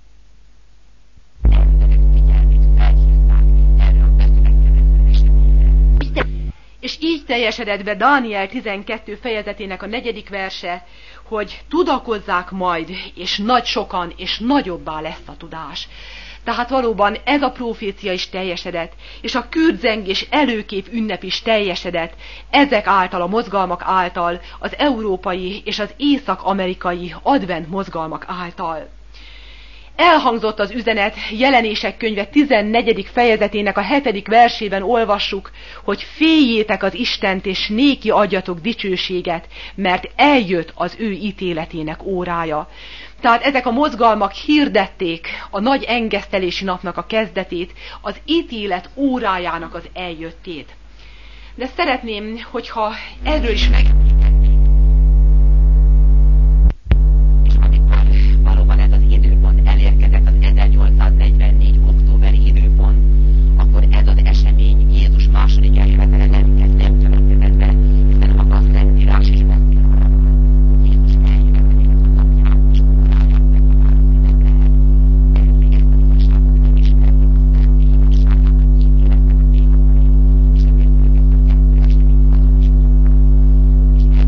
emberek figyelmét felhívták erre a bekövetkező eseményre. És így teljesedett be Dániel 12 fejezetének a 4. verse, hogy tudakozzák majd, és nagy sokan, és nagyobbá lesz a tudás. Tehát valóban ez a profécia is teljesedett, és a kürdzengés előkép ünnep is teljesedett, ezek által, a mozgalmak által, az európai és az észak-amerikai advent mozgalmak által. Elhangzott az üzenet, Jelenések könyve 14. fejezetének a 7. versében olvassuk, hogy féljétek az Istent, és néki adjatok dicsőséget, mert eljött az ő ítéletének órája. Tehát ezek a mozgalmak hirdették a nagy engesztelési napnak a kezdetét, az ítélet órájának az eljöttét. De szeretném, hogyha erről is megemlítenénk. És amikor valóban ez az időpont elérkezett, az 1844. októberi időpont, akkor ez az esemény Jézus második eljövetele nem következett be, hiszen maga a Szentírás is beszél arra, hogy Jézus eljövetelének a napját és óráját meghatárolni nem lehet. Még ezt az igazságot nem ismerték, a Szent igazságának ítéletnek a tényleg, és ezért következett esemény azon is. És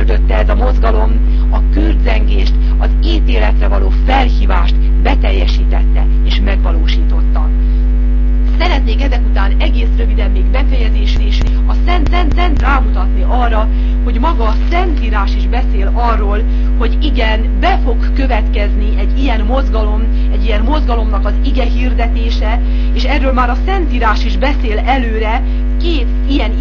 betöltötte ez a mozgalom a kürtzengést, az ítéletre való felhívást beteljesítette és megvalósította. Szeretnék ezek után egész röviden még befejezésre is a Szent rámutatni arra, hogy maga a Szentírás is beszél arról, hogy igen, be fog következni egy ilyen mozgalom, egy ilyen mozgalomnak az ige hirdetése, és erről már a Szentírás is beszél előre. Két ilyen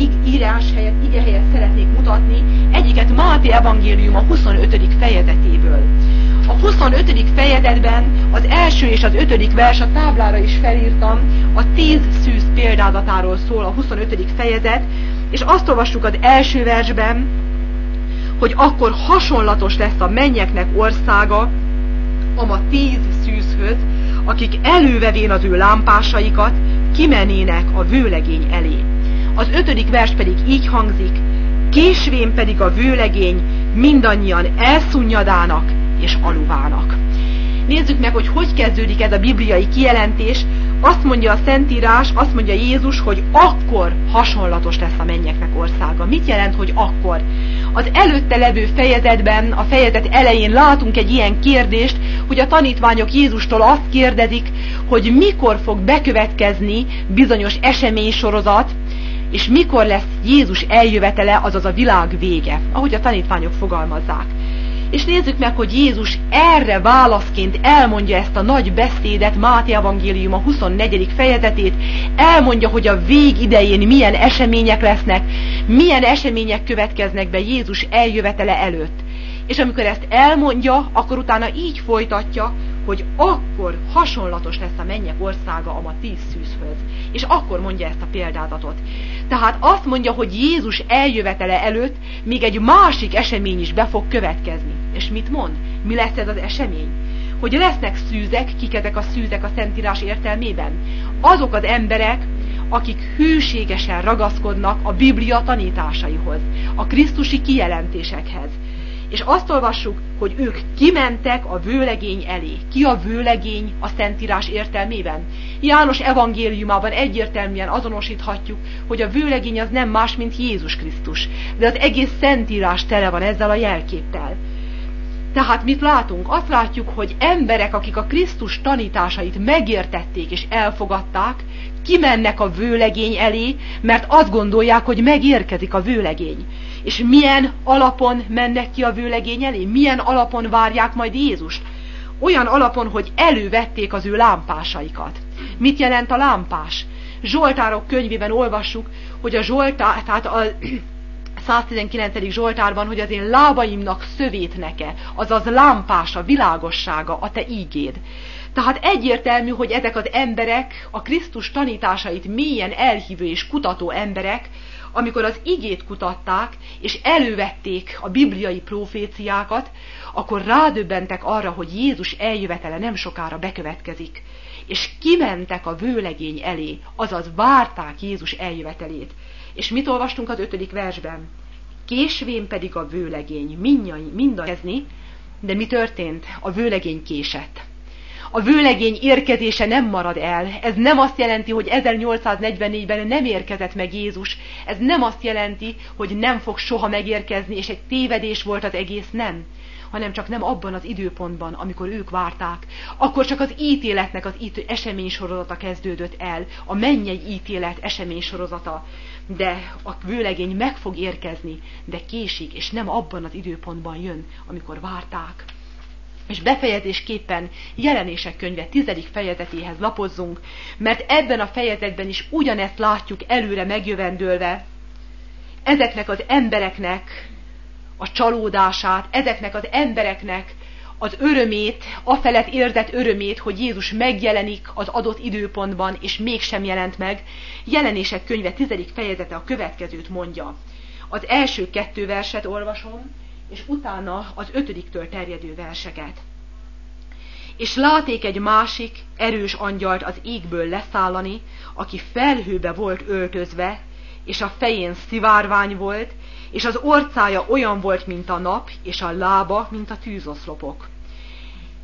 ige helyet szeretnék mutatni, egyiket Máté evangélium a 25. fejezetéből. A 25. fejezetben az első és az 5. vers, a táblára is felírtam, a 10 szűz példázatáról szól a 25. fejezet, és azt olvassuk az első versben, hogy akkor hasonlatos lesz a mennyeknek országa a 10 szűzhöz, akik elővevén az ő lámpásaikat kimennének a vőlegény elé. Az 5. vers pedig így hangzik, késvén pedig a vőlegény mindannyian elszunnyadának és aluvának. Nézzük meg, hogy kezdődik ez a bibliai kijelentés. Azt mondja a Szentírás, azt mondja Jézus, hogy akkor hasonlatos lesz a mennyeknek országa. Mit jelent, hogy akkor? Az előtte levő fejezetben, a fejezet elején látunk egy ilyen kérdést, hogy a tanítványok Jézustól azt kérdezik, hogy mikor fog bekövetkezni bizonyos eseménysorozat, és mikor lesz Jézus eljövetele, azaz a világ vége, ahogy a tanítványok fogalmazzák. És nézzük meg, hogy Jézus erre válaszként elmondja ezt a nagy beszédet, Máté evangélium a 24. fejezetét, elmondja, hogy a vég idején milyen események lesznek, milyen események következnek be Jézus eljövetele előtt. És amikor ezt elmondja, akkor utána így folytatja, hogy akkor hasonlatos lesz a mennyek országa a 10 szűzhöz. És akkor mondja ezt a példázatot. Tehát azt mondja, hogy Jézus eljövetele előtt még egy másik esemény is be fog következni. És mit mond? Mi lesz ez az esemény? Hogy lesznek szűzek, kik ezek a szűzek a Szentírás értelmében? Azok az emberek, akik hűségesen ragaszkodnak a Biblia tanításaihoz, a krisztusi kijelentésekhez. És azt olvassuk, hogy ők kimentek a vőlegény elé. Ki a vőlegény a Szentírás értelmében? János evangéliumában egyértelműen azonosíthatjuk, hogy a vőlegény az nem más, mint Jézus Krisztus. De az egész Szentírás tele van ezzel a jelképpel. Tehát mit látunk? Azt látjuk, hogy emberek, akik a Krisztus tanításait megértették és elfogadták, kimennek a vőlegény elé, mert azt gondolják, hogy megérkezik a vőlegény. És milyen alapon mennek ki a vőlegény elé? Milyen alapon várják majd Jézust? Olyan alapon, hogy elővették az ő lámpásaikat. Mit jelent a lámpás? Zsoltárok könyvében olvassuk, hogy a Zsoltár, tehát a 119. Zsoltárban, hogy az én lábaimnak szövétneke, azaz lámpása, világossága a te ígéd. Tehát egyértelmű, hogy ezek az emberek, a Krisztus tanításait mélyen elhívő és kutató emberek, amikor az igét kutatták, és elővették a bibliai proféciákat, akkor rádöbbentek arra, hogy Jézus eljövetele nem sokára bekövetkezik. És kimentek a vőlegény elé, azaz várták Jézus eljövetelét. És mit olvastunk az 5. versben? Késvén pedig a vőlegény mindannyian, de mi történt? A vőlegény késett. A vőlegény érkezése nem marad el. Ez nem azt jelenti, hogy 1844-ben nem érkezett meg Jézus. Ez nem azt jelenti, hogy nem fog soha megérkezni, és egy tévedés volt az egész, nem. Hanem csak nem abban az időpontban, amikor ők várták. Akkor csak az ítéletnek az eseménysorozata kezdődött el. A mennyei ítélet eseménysorozata. De a vőlegény meg fog érkezni, de késik, és nem abban az időpontban jön, amikor várták. És befejezésképpen Jelenések könyve 10. fejezetéhez lapozzunk, mert ebben a fejezetben is ugyanezt látjuk előre megjövendőlve, ezeknek az embereknek a csalódását, ezeknek az embereknek az örömét, afelett érzett örömét, hogy Jézus megjelenik az adott időpontban, és mégsem jelent meg. Jelenések könyve 10. fejezete a következőt mondja. Az első 2 verset olvasom, és utána az 5-től terjedő verseket. És láték egy másik, erős angyalt az égből leszállani, aki felhőbe volt öltözve, és a fején szivárvány volt, és az orcája olyan volt, mint a nap, és a lába, mint a tűzoszlopok.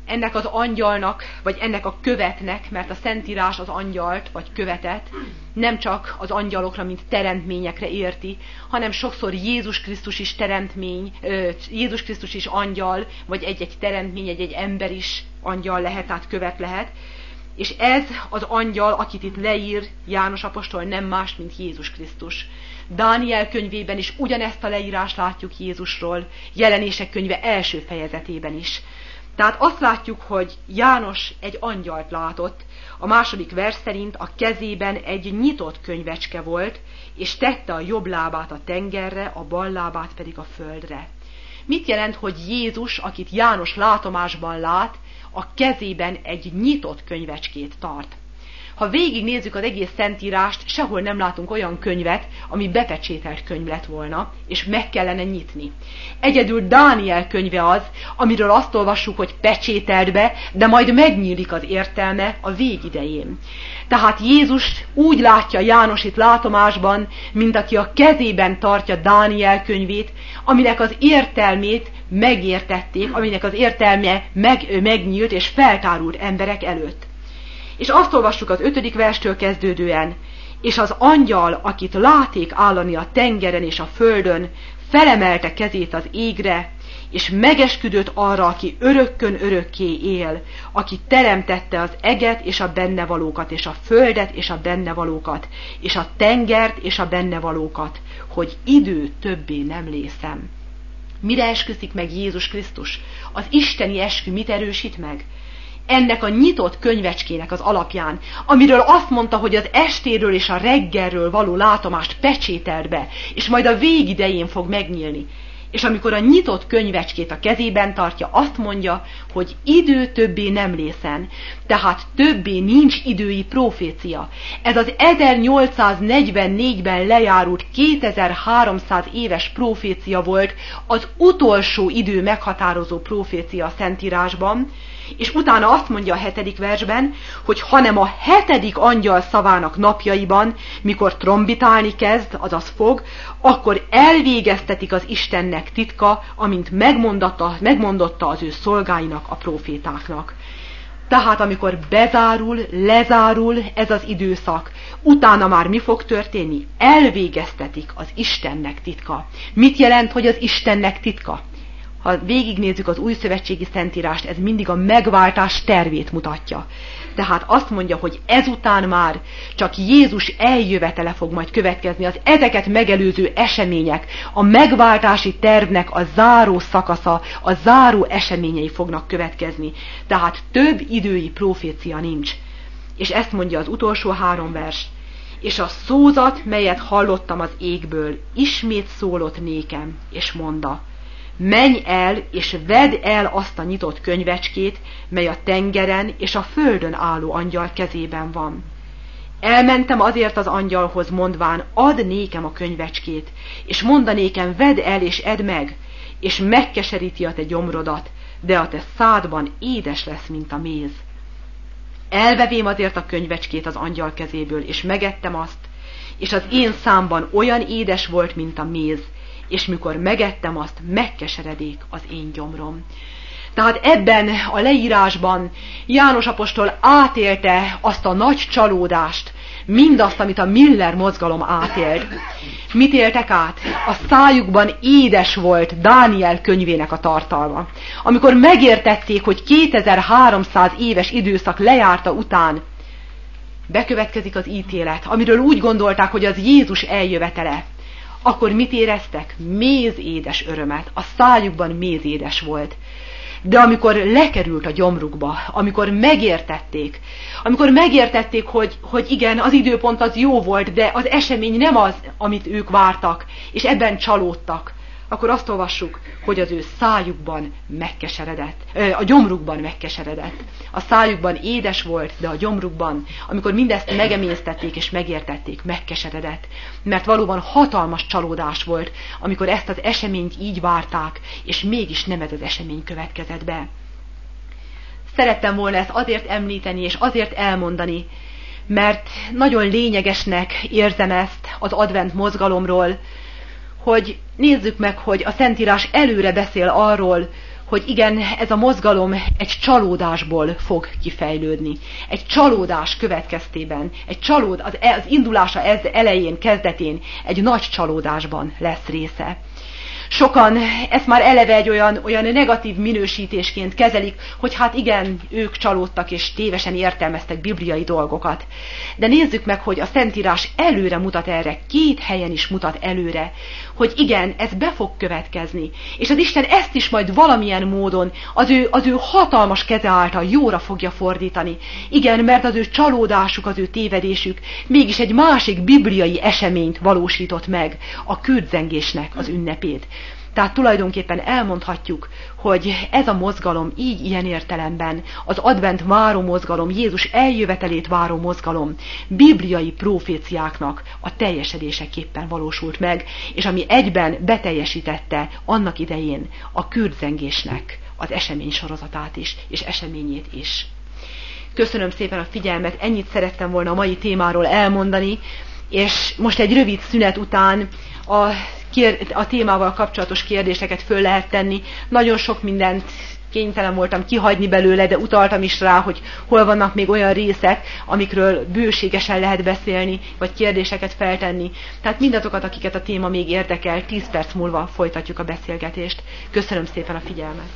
ennek az angyalnak, vagy ennek a követnek, mert a Szentírás az angyalt, vagy követet nem csak az angyalokra, mint teremtményekre érti, hanem sokszor Jézus Krisztus is teremtmény, Jézus Krisztus is angyal, vagy egy-egy teremtmény, egy-egy ember is angyal lehet, tehát követ lehet. És ez az angyal, akit itt leír János apostol, nem más, mint Jézus Krisztus. Dániel könyvében is ugyanezt a leírást látjuk Jézusról, Jelenések könyve első fejezetében is. Tehát azt látjuk, hogy János egy angyalt látott, a második vers szerint a kezében egy nyitott könyvecske volt, és tette a jobb lábát a tengerre, a bal lábát pedig a földre. Mit jelent, hogy Jézus, akit János látomásban lát, a kezében egy nyitott könyvecskét tart? Ha végignézzük az egész Szentírást, sehol nem látunk olyan könyvet, ami bepecsételt könyv lett volna, és meg kellene nyitni. Egyedül Dániel könyve az, amiről azt olvassuk, hogy pecsételt be, de majd megnyílik az értelme a végidején. Tehát Jézus úgy látja János itt látomásban, mint aki a kezében tartja Dániel könyvét, aminek az értelmét megértették, aminek az értelme megnyílt és feltárult emberek előtt. És azt olvassuk az 5. verstől kezdődően, és az angyal, akit láték állani a tengeren és a földön, felemelte kezét az égre, és megesküdött arra, aki örökkön örökké él, aki teremtette az eget és a bennevalókat, és a földet és a bennevalókat, és a tengert és a bennevalókat, hogy idő többé nem lészem. Mire esküszik meg Jézus Krisztus? Az isteni eskü mit erősít meg? Ennek a nyitott könyvecskének az alapján, amiről azt mondta, hogy az estéről és a reggelről való látomást pecsételt be, és majd a végidején fog megnyílni. És amikor a nyitott könyvecskét a kezében tartja, azt mondja, hogy idő többé nem lészen, tehát többé nincs idői profécia. Ez az 1844-ben lejárult 2300 éves profécia volt, az utolsó idő meghatározó profécia a Szentírásban, és utána azt mondja a 7. versben, hogy hanem a 7. angyal szavának napjaiban, mikor trombitálni kezd, azaz fog, akkor elvégeztetik az Istennek titka, amint megmondotta az ő szolgáinak, a profétáknak. Tehát amikor lezárul ez az időszak, utána már mi fog történni? Elvégeztetik az Istennek titka. Mit jelent, hogy az Istennek titka? Ha végignézzük az újszövetségi Szentírást, ez mindig a megváltás tervét mutatja. Tehát azt mondja, hogy ezután már csak Jézus eljövetele fog majd következni, az ezeket megelőző események, a megváltási tervnek a záró szakasza, a záró eseményei fognak következni. Tehát több idői profécia nincs. És ezt mondja az utolsó 3 vers. És a szózat, melyet hallottam az égből, ismét szólott nékem, és mondta: menj el, és vedd el azt a nyitott könyvecskét, mely a tengeren és a földön álló angyal kezében van. Elmentem azért az angyalhoz, mondván, add nékem a könyvecskét, és mondanékem, vedd el és edd meg, és megkeseríti a te gyomrodat, de a te szádban édes lesz, mint a méz. Elvevém azért a könyvecskét az angyal kezéből, és megettem azt, és az én számban olyan édes volt, mint a méz, és mikor megettem azt, megkeseredék az én gyomrom. Tehát ebben a leírásban János apostol átélte azt a nagy csalódást, mindazt, amit a Miller mozgalom átélt. Mit éltek át? A szájukban édes volt Dániel könyvének a tartalma. Amikor megértették, hogy 2300 éves időszak lejárta után bekövetkezik az ítélet, amiről úgy gondolták, hogy az Jézus eljövetele, akkor mit éreztek? Mézédes örömet. A szájukban mézédes volt. De amikor lekerült a gyomrukba, amikor megértették, hogy igen, az időpont az jó volt, de az esemény nem az, amit ők vártak, és ebben csalódtak, akkor azt olvassuk, hogy az ő szájukban megkeseredett, a gyomrukban megkeseredett. A szájukban édes volt, de a gyomrukban, amikor mindezt megemésztették és megértették, megkeseredett. Mert valóban hatalmas csalódás volt, amikor ezt az eseményt így várták, és mégis nem ez az esemény következett be. Szerettem volna ezt azért említeni, és azért elmondani, mert nagyon lényegesnek érzem ezt az advent mozgalomról, hogy nézzük meg, hogy a Szentírás előre beszél arról, hogy igen, ez a mozgalom egy csalódásból fog kifejlődni. Egy csalódás következtében, az indulása elején, kezdetén egy nagy csalódásban lesz része. Sokan ezt már eleve egy olyan negatív minősítésként kezelik, hogy hát igen, ők csalódtak és tévesen értelmeztek bibliai dolgokat. De nézzük meg, hogy a Szentírás előre mutat erre, 2 helyen is mutat előre, hogy igen, ez be fog következni. És az Isten ezt is majd valamilyen módon az ő hatalmas keze által jóra fogja fordítani. Igen, mert az ő csalódásuk, az ő tévedésük mégis egy másik bibliai eseményt valósított meg, a kürtzengésnek az ünnepét. Tehát tulajdonképpen elmondhatjuk, hogy ez a mozgalom így ilyen értelemben, az advent váró mozgalom, Jézus eljövetelét váró mozgalom bibliai proféciáknak a teljesedéseképpen valósult meg, és ami egyben beteljesítette annak idején a kürtzengésnek az esemény sorozatát is, és eseményét is. Köszönöm szépen a figyelmet, ennyit szerettem volna a mai témáról elmondani, és most egy rövid szünet után a témával kapcsolatos kérdéseket föl lehet tenni. Nagyon sok mindent kénytelen voltam kihagyni belőle, de utaltam is rá, hogy hol vannak még olyan részek, amikről bőségesen lehet beszélni, vagy kérdéseket feltenni. Tehát mindazokat, akiket a téma még érdekel, 10 perc múlva folytatjuk a beszélgetést. Köszönöm szépen a figyelmet!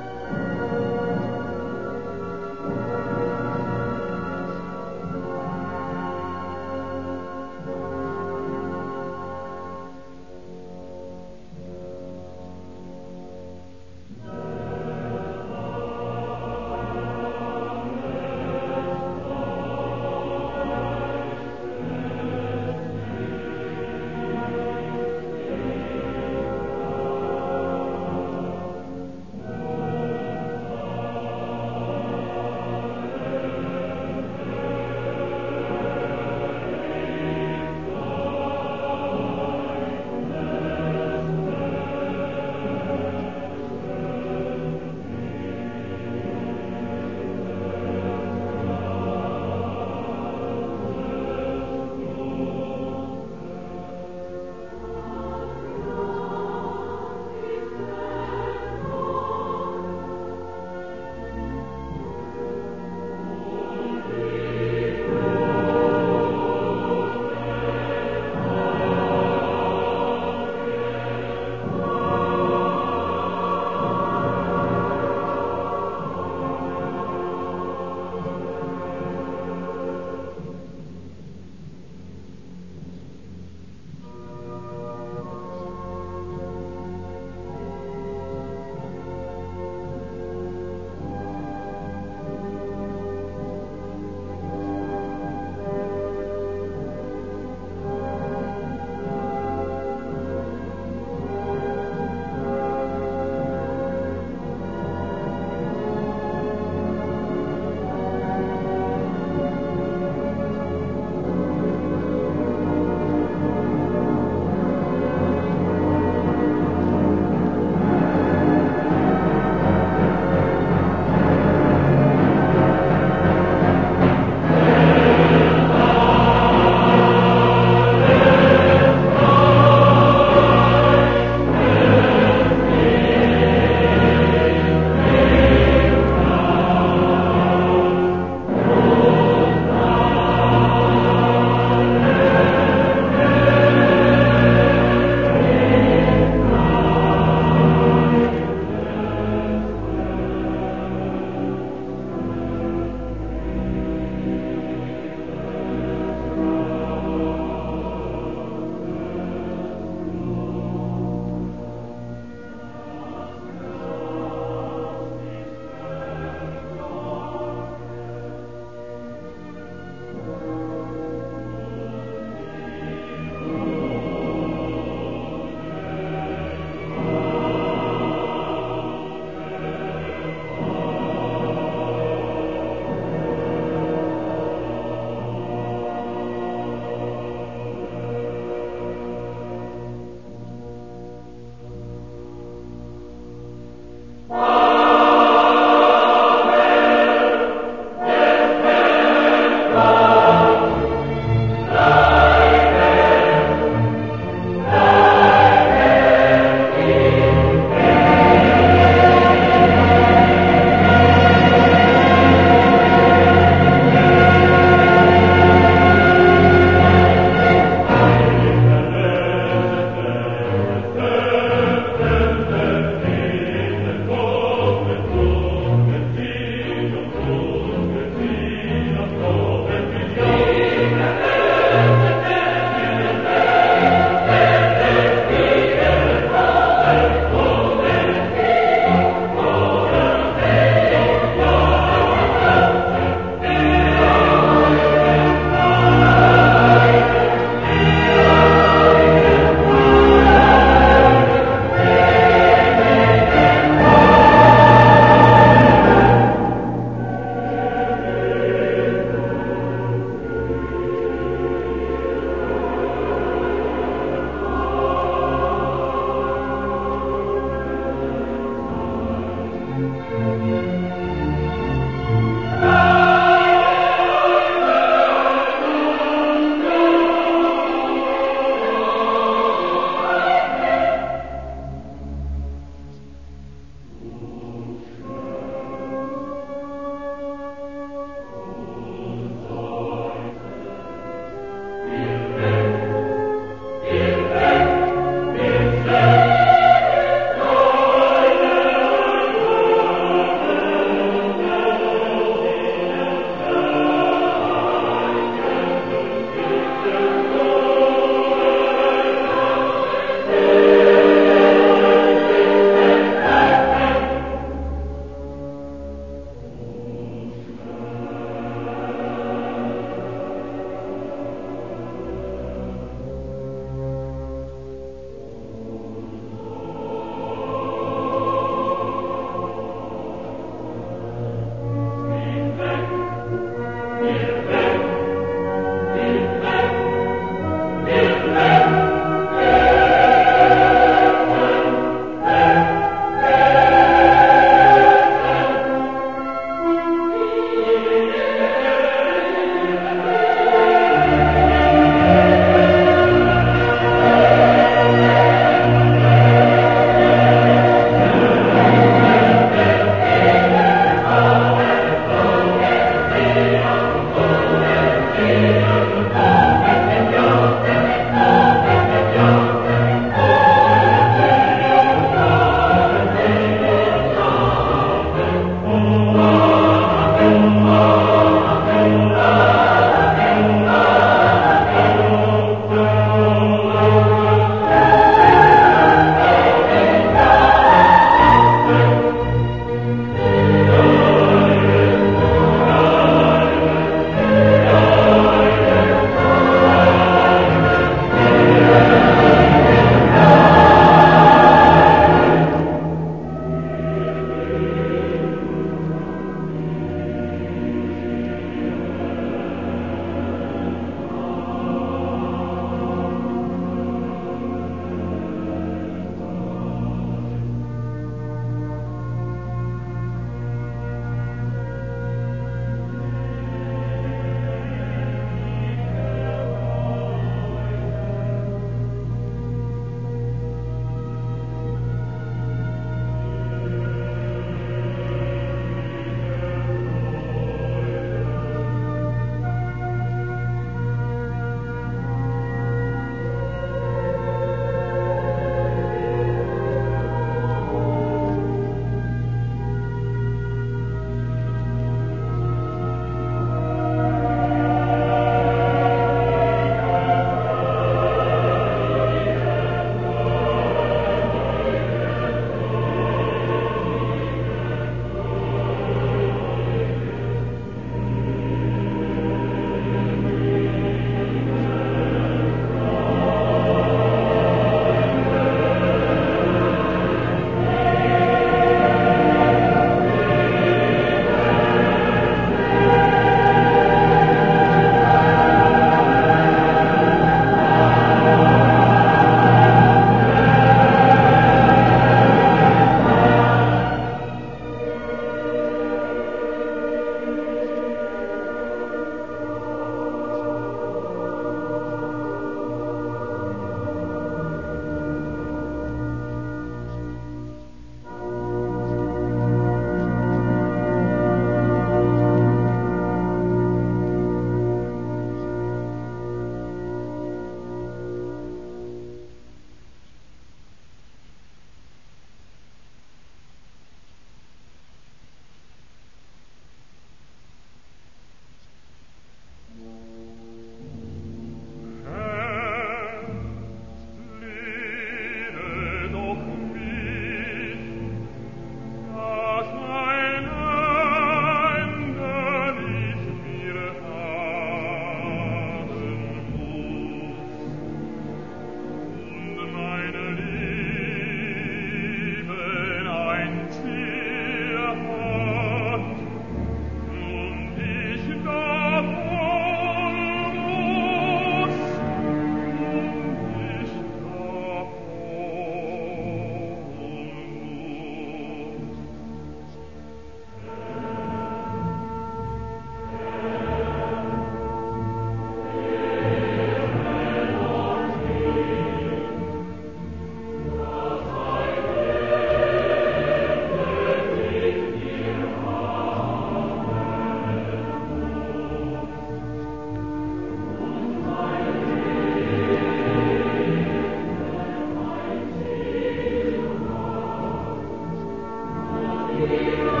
Alleluia.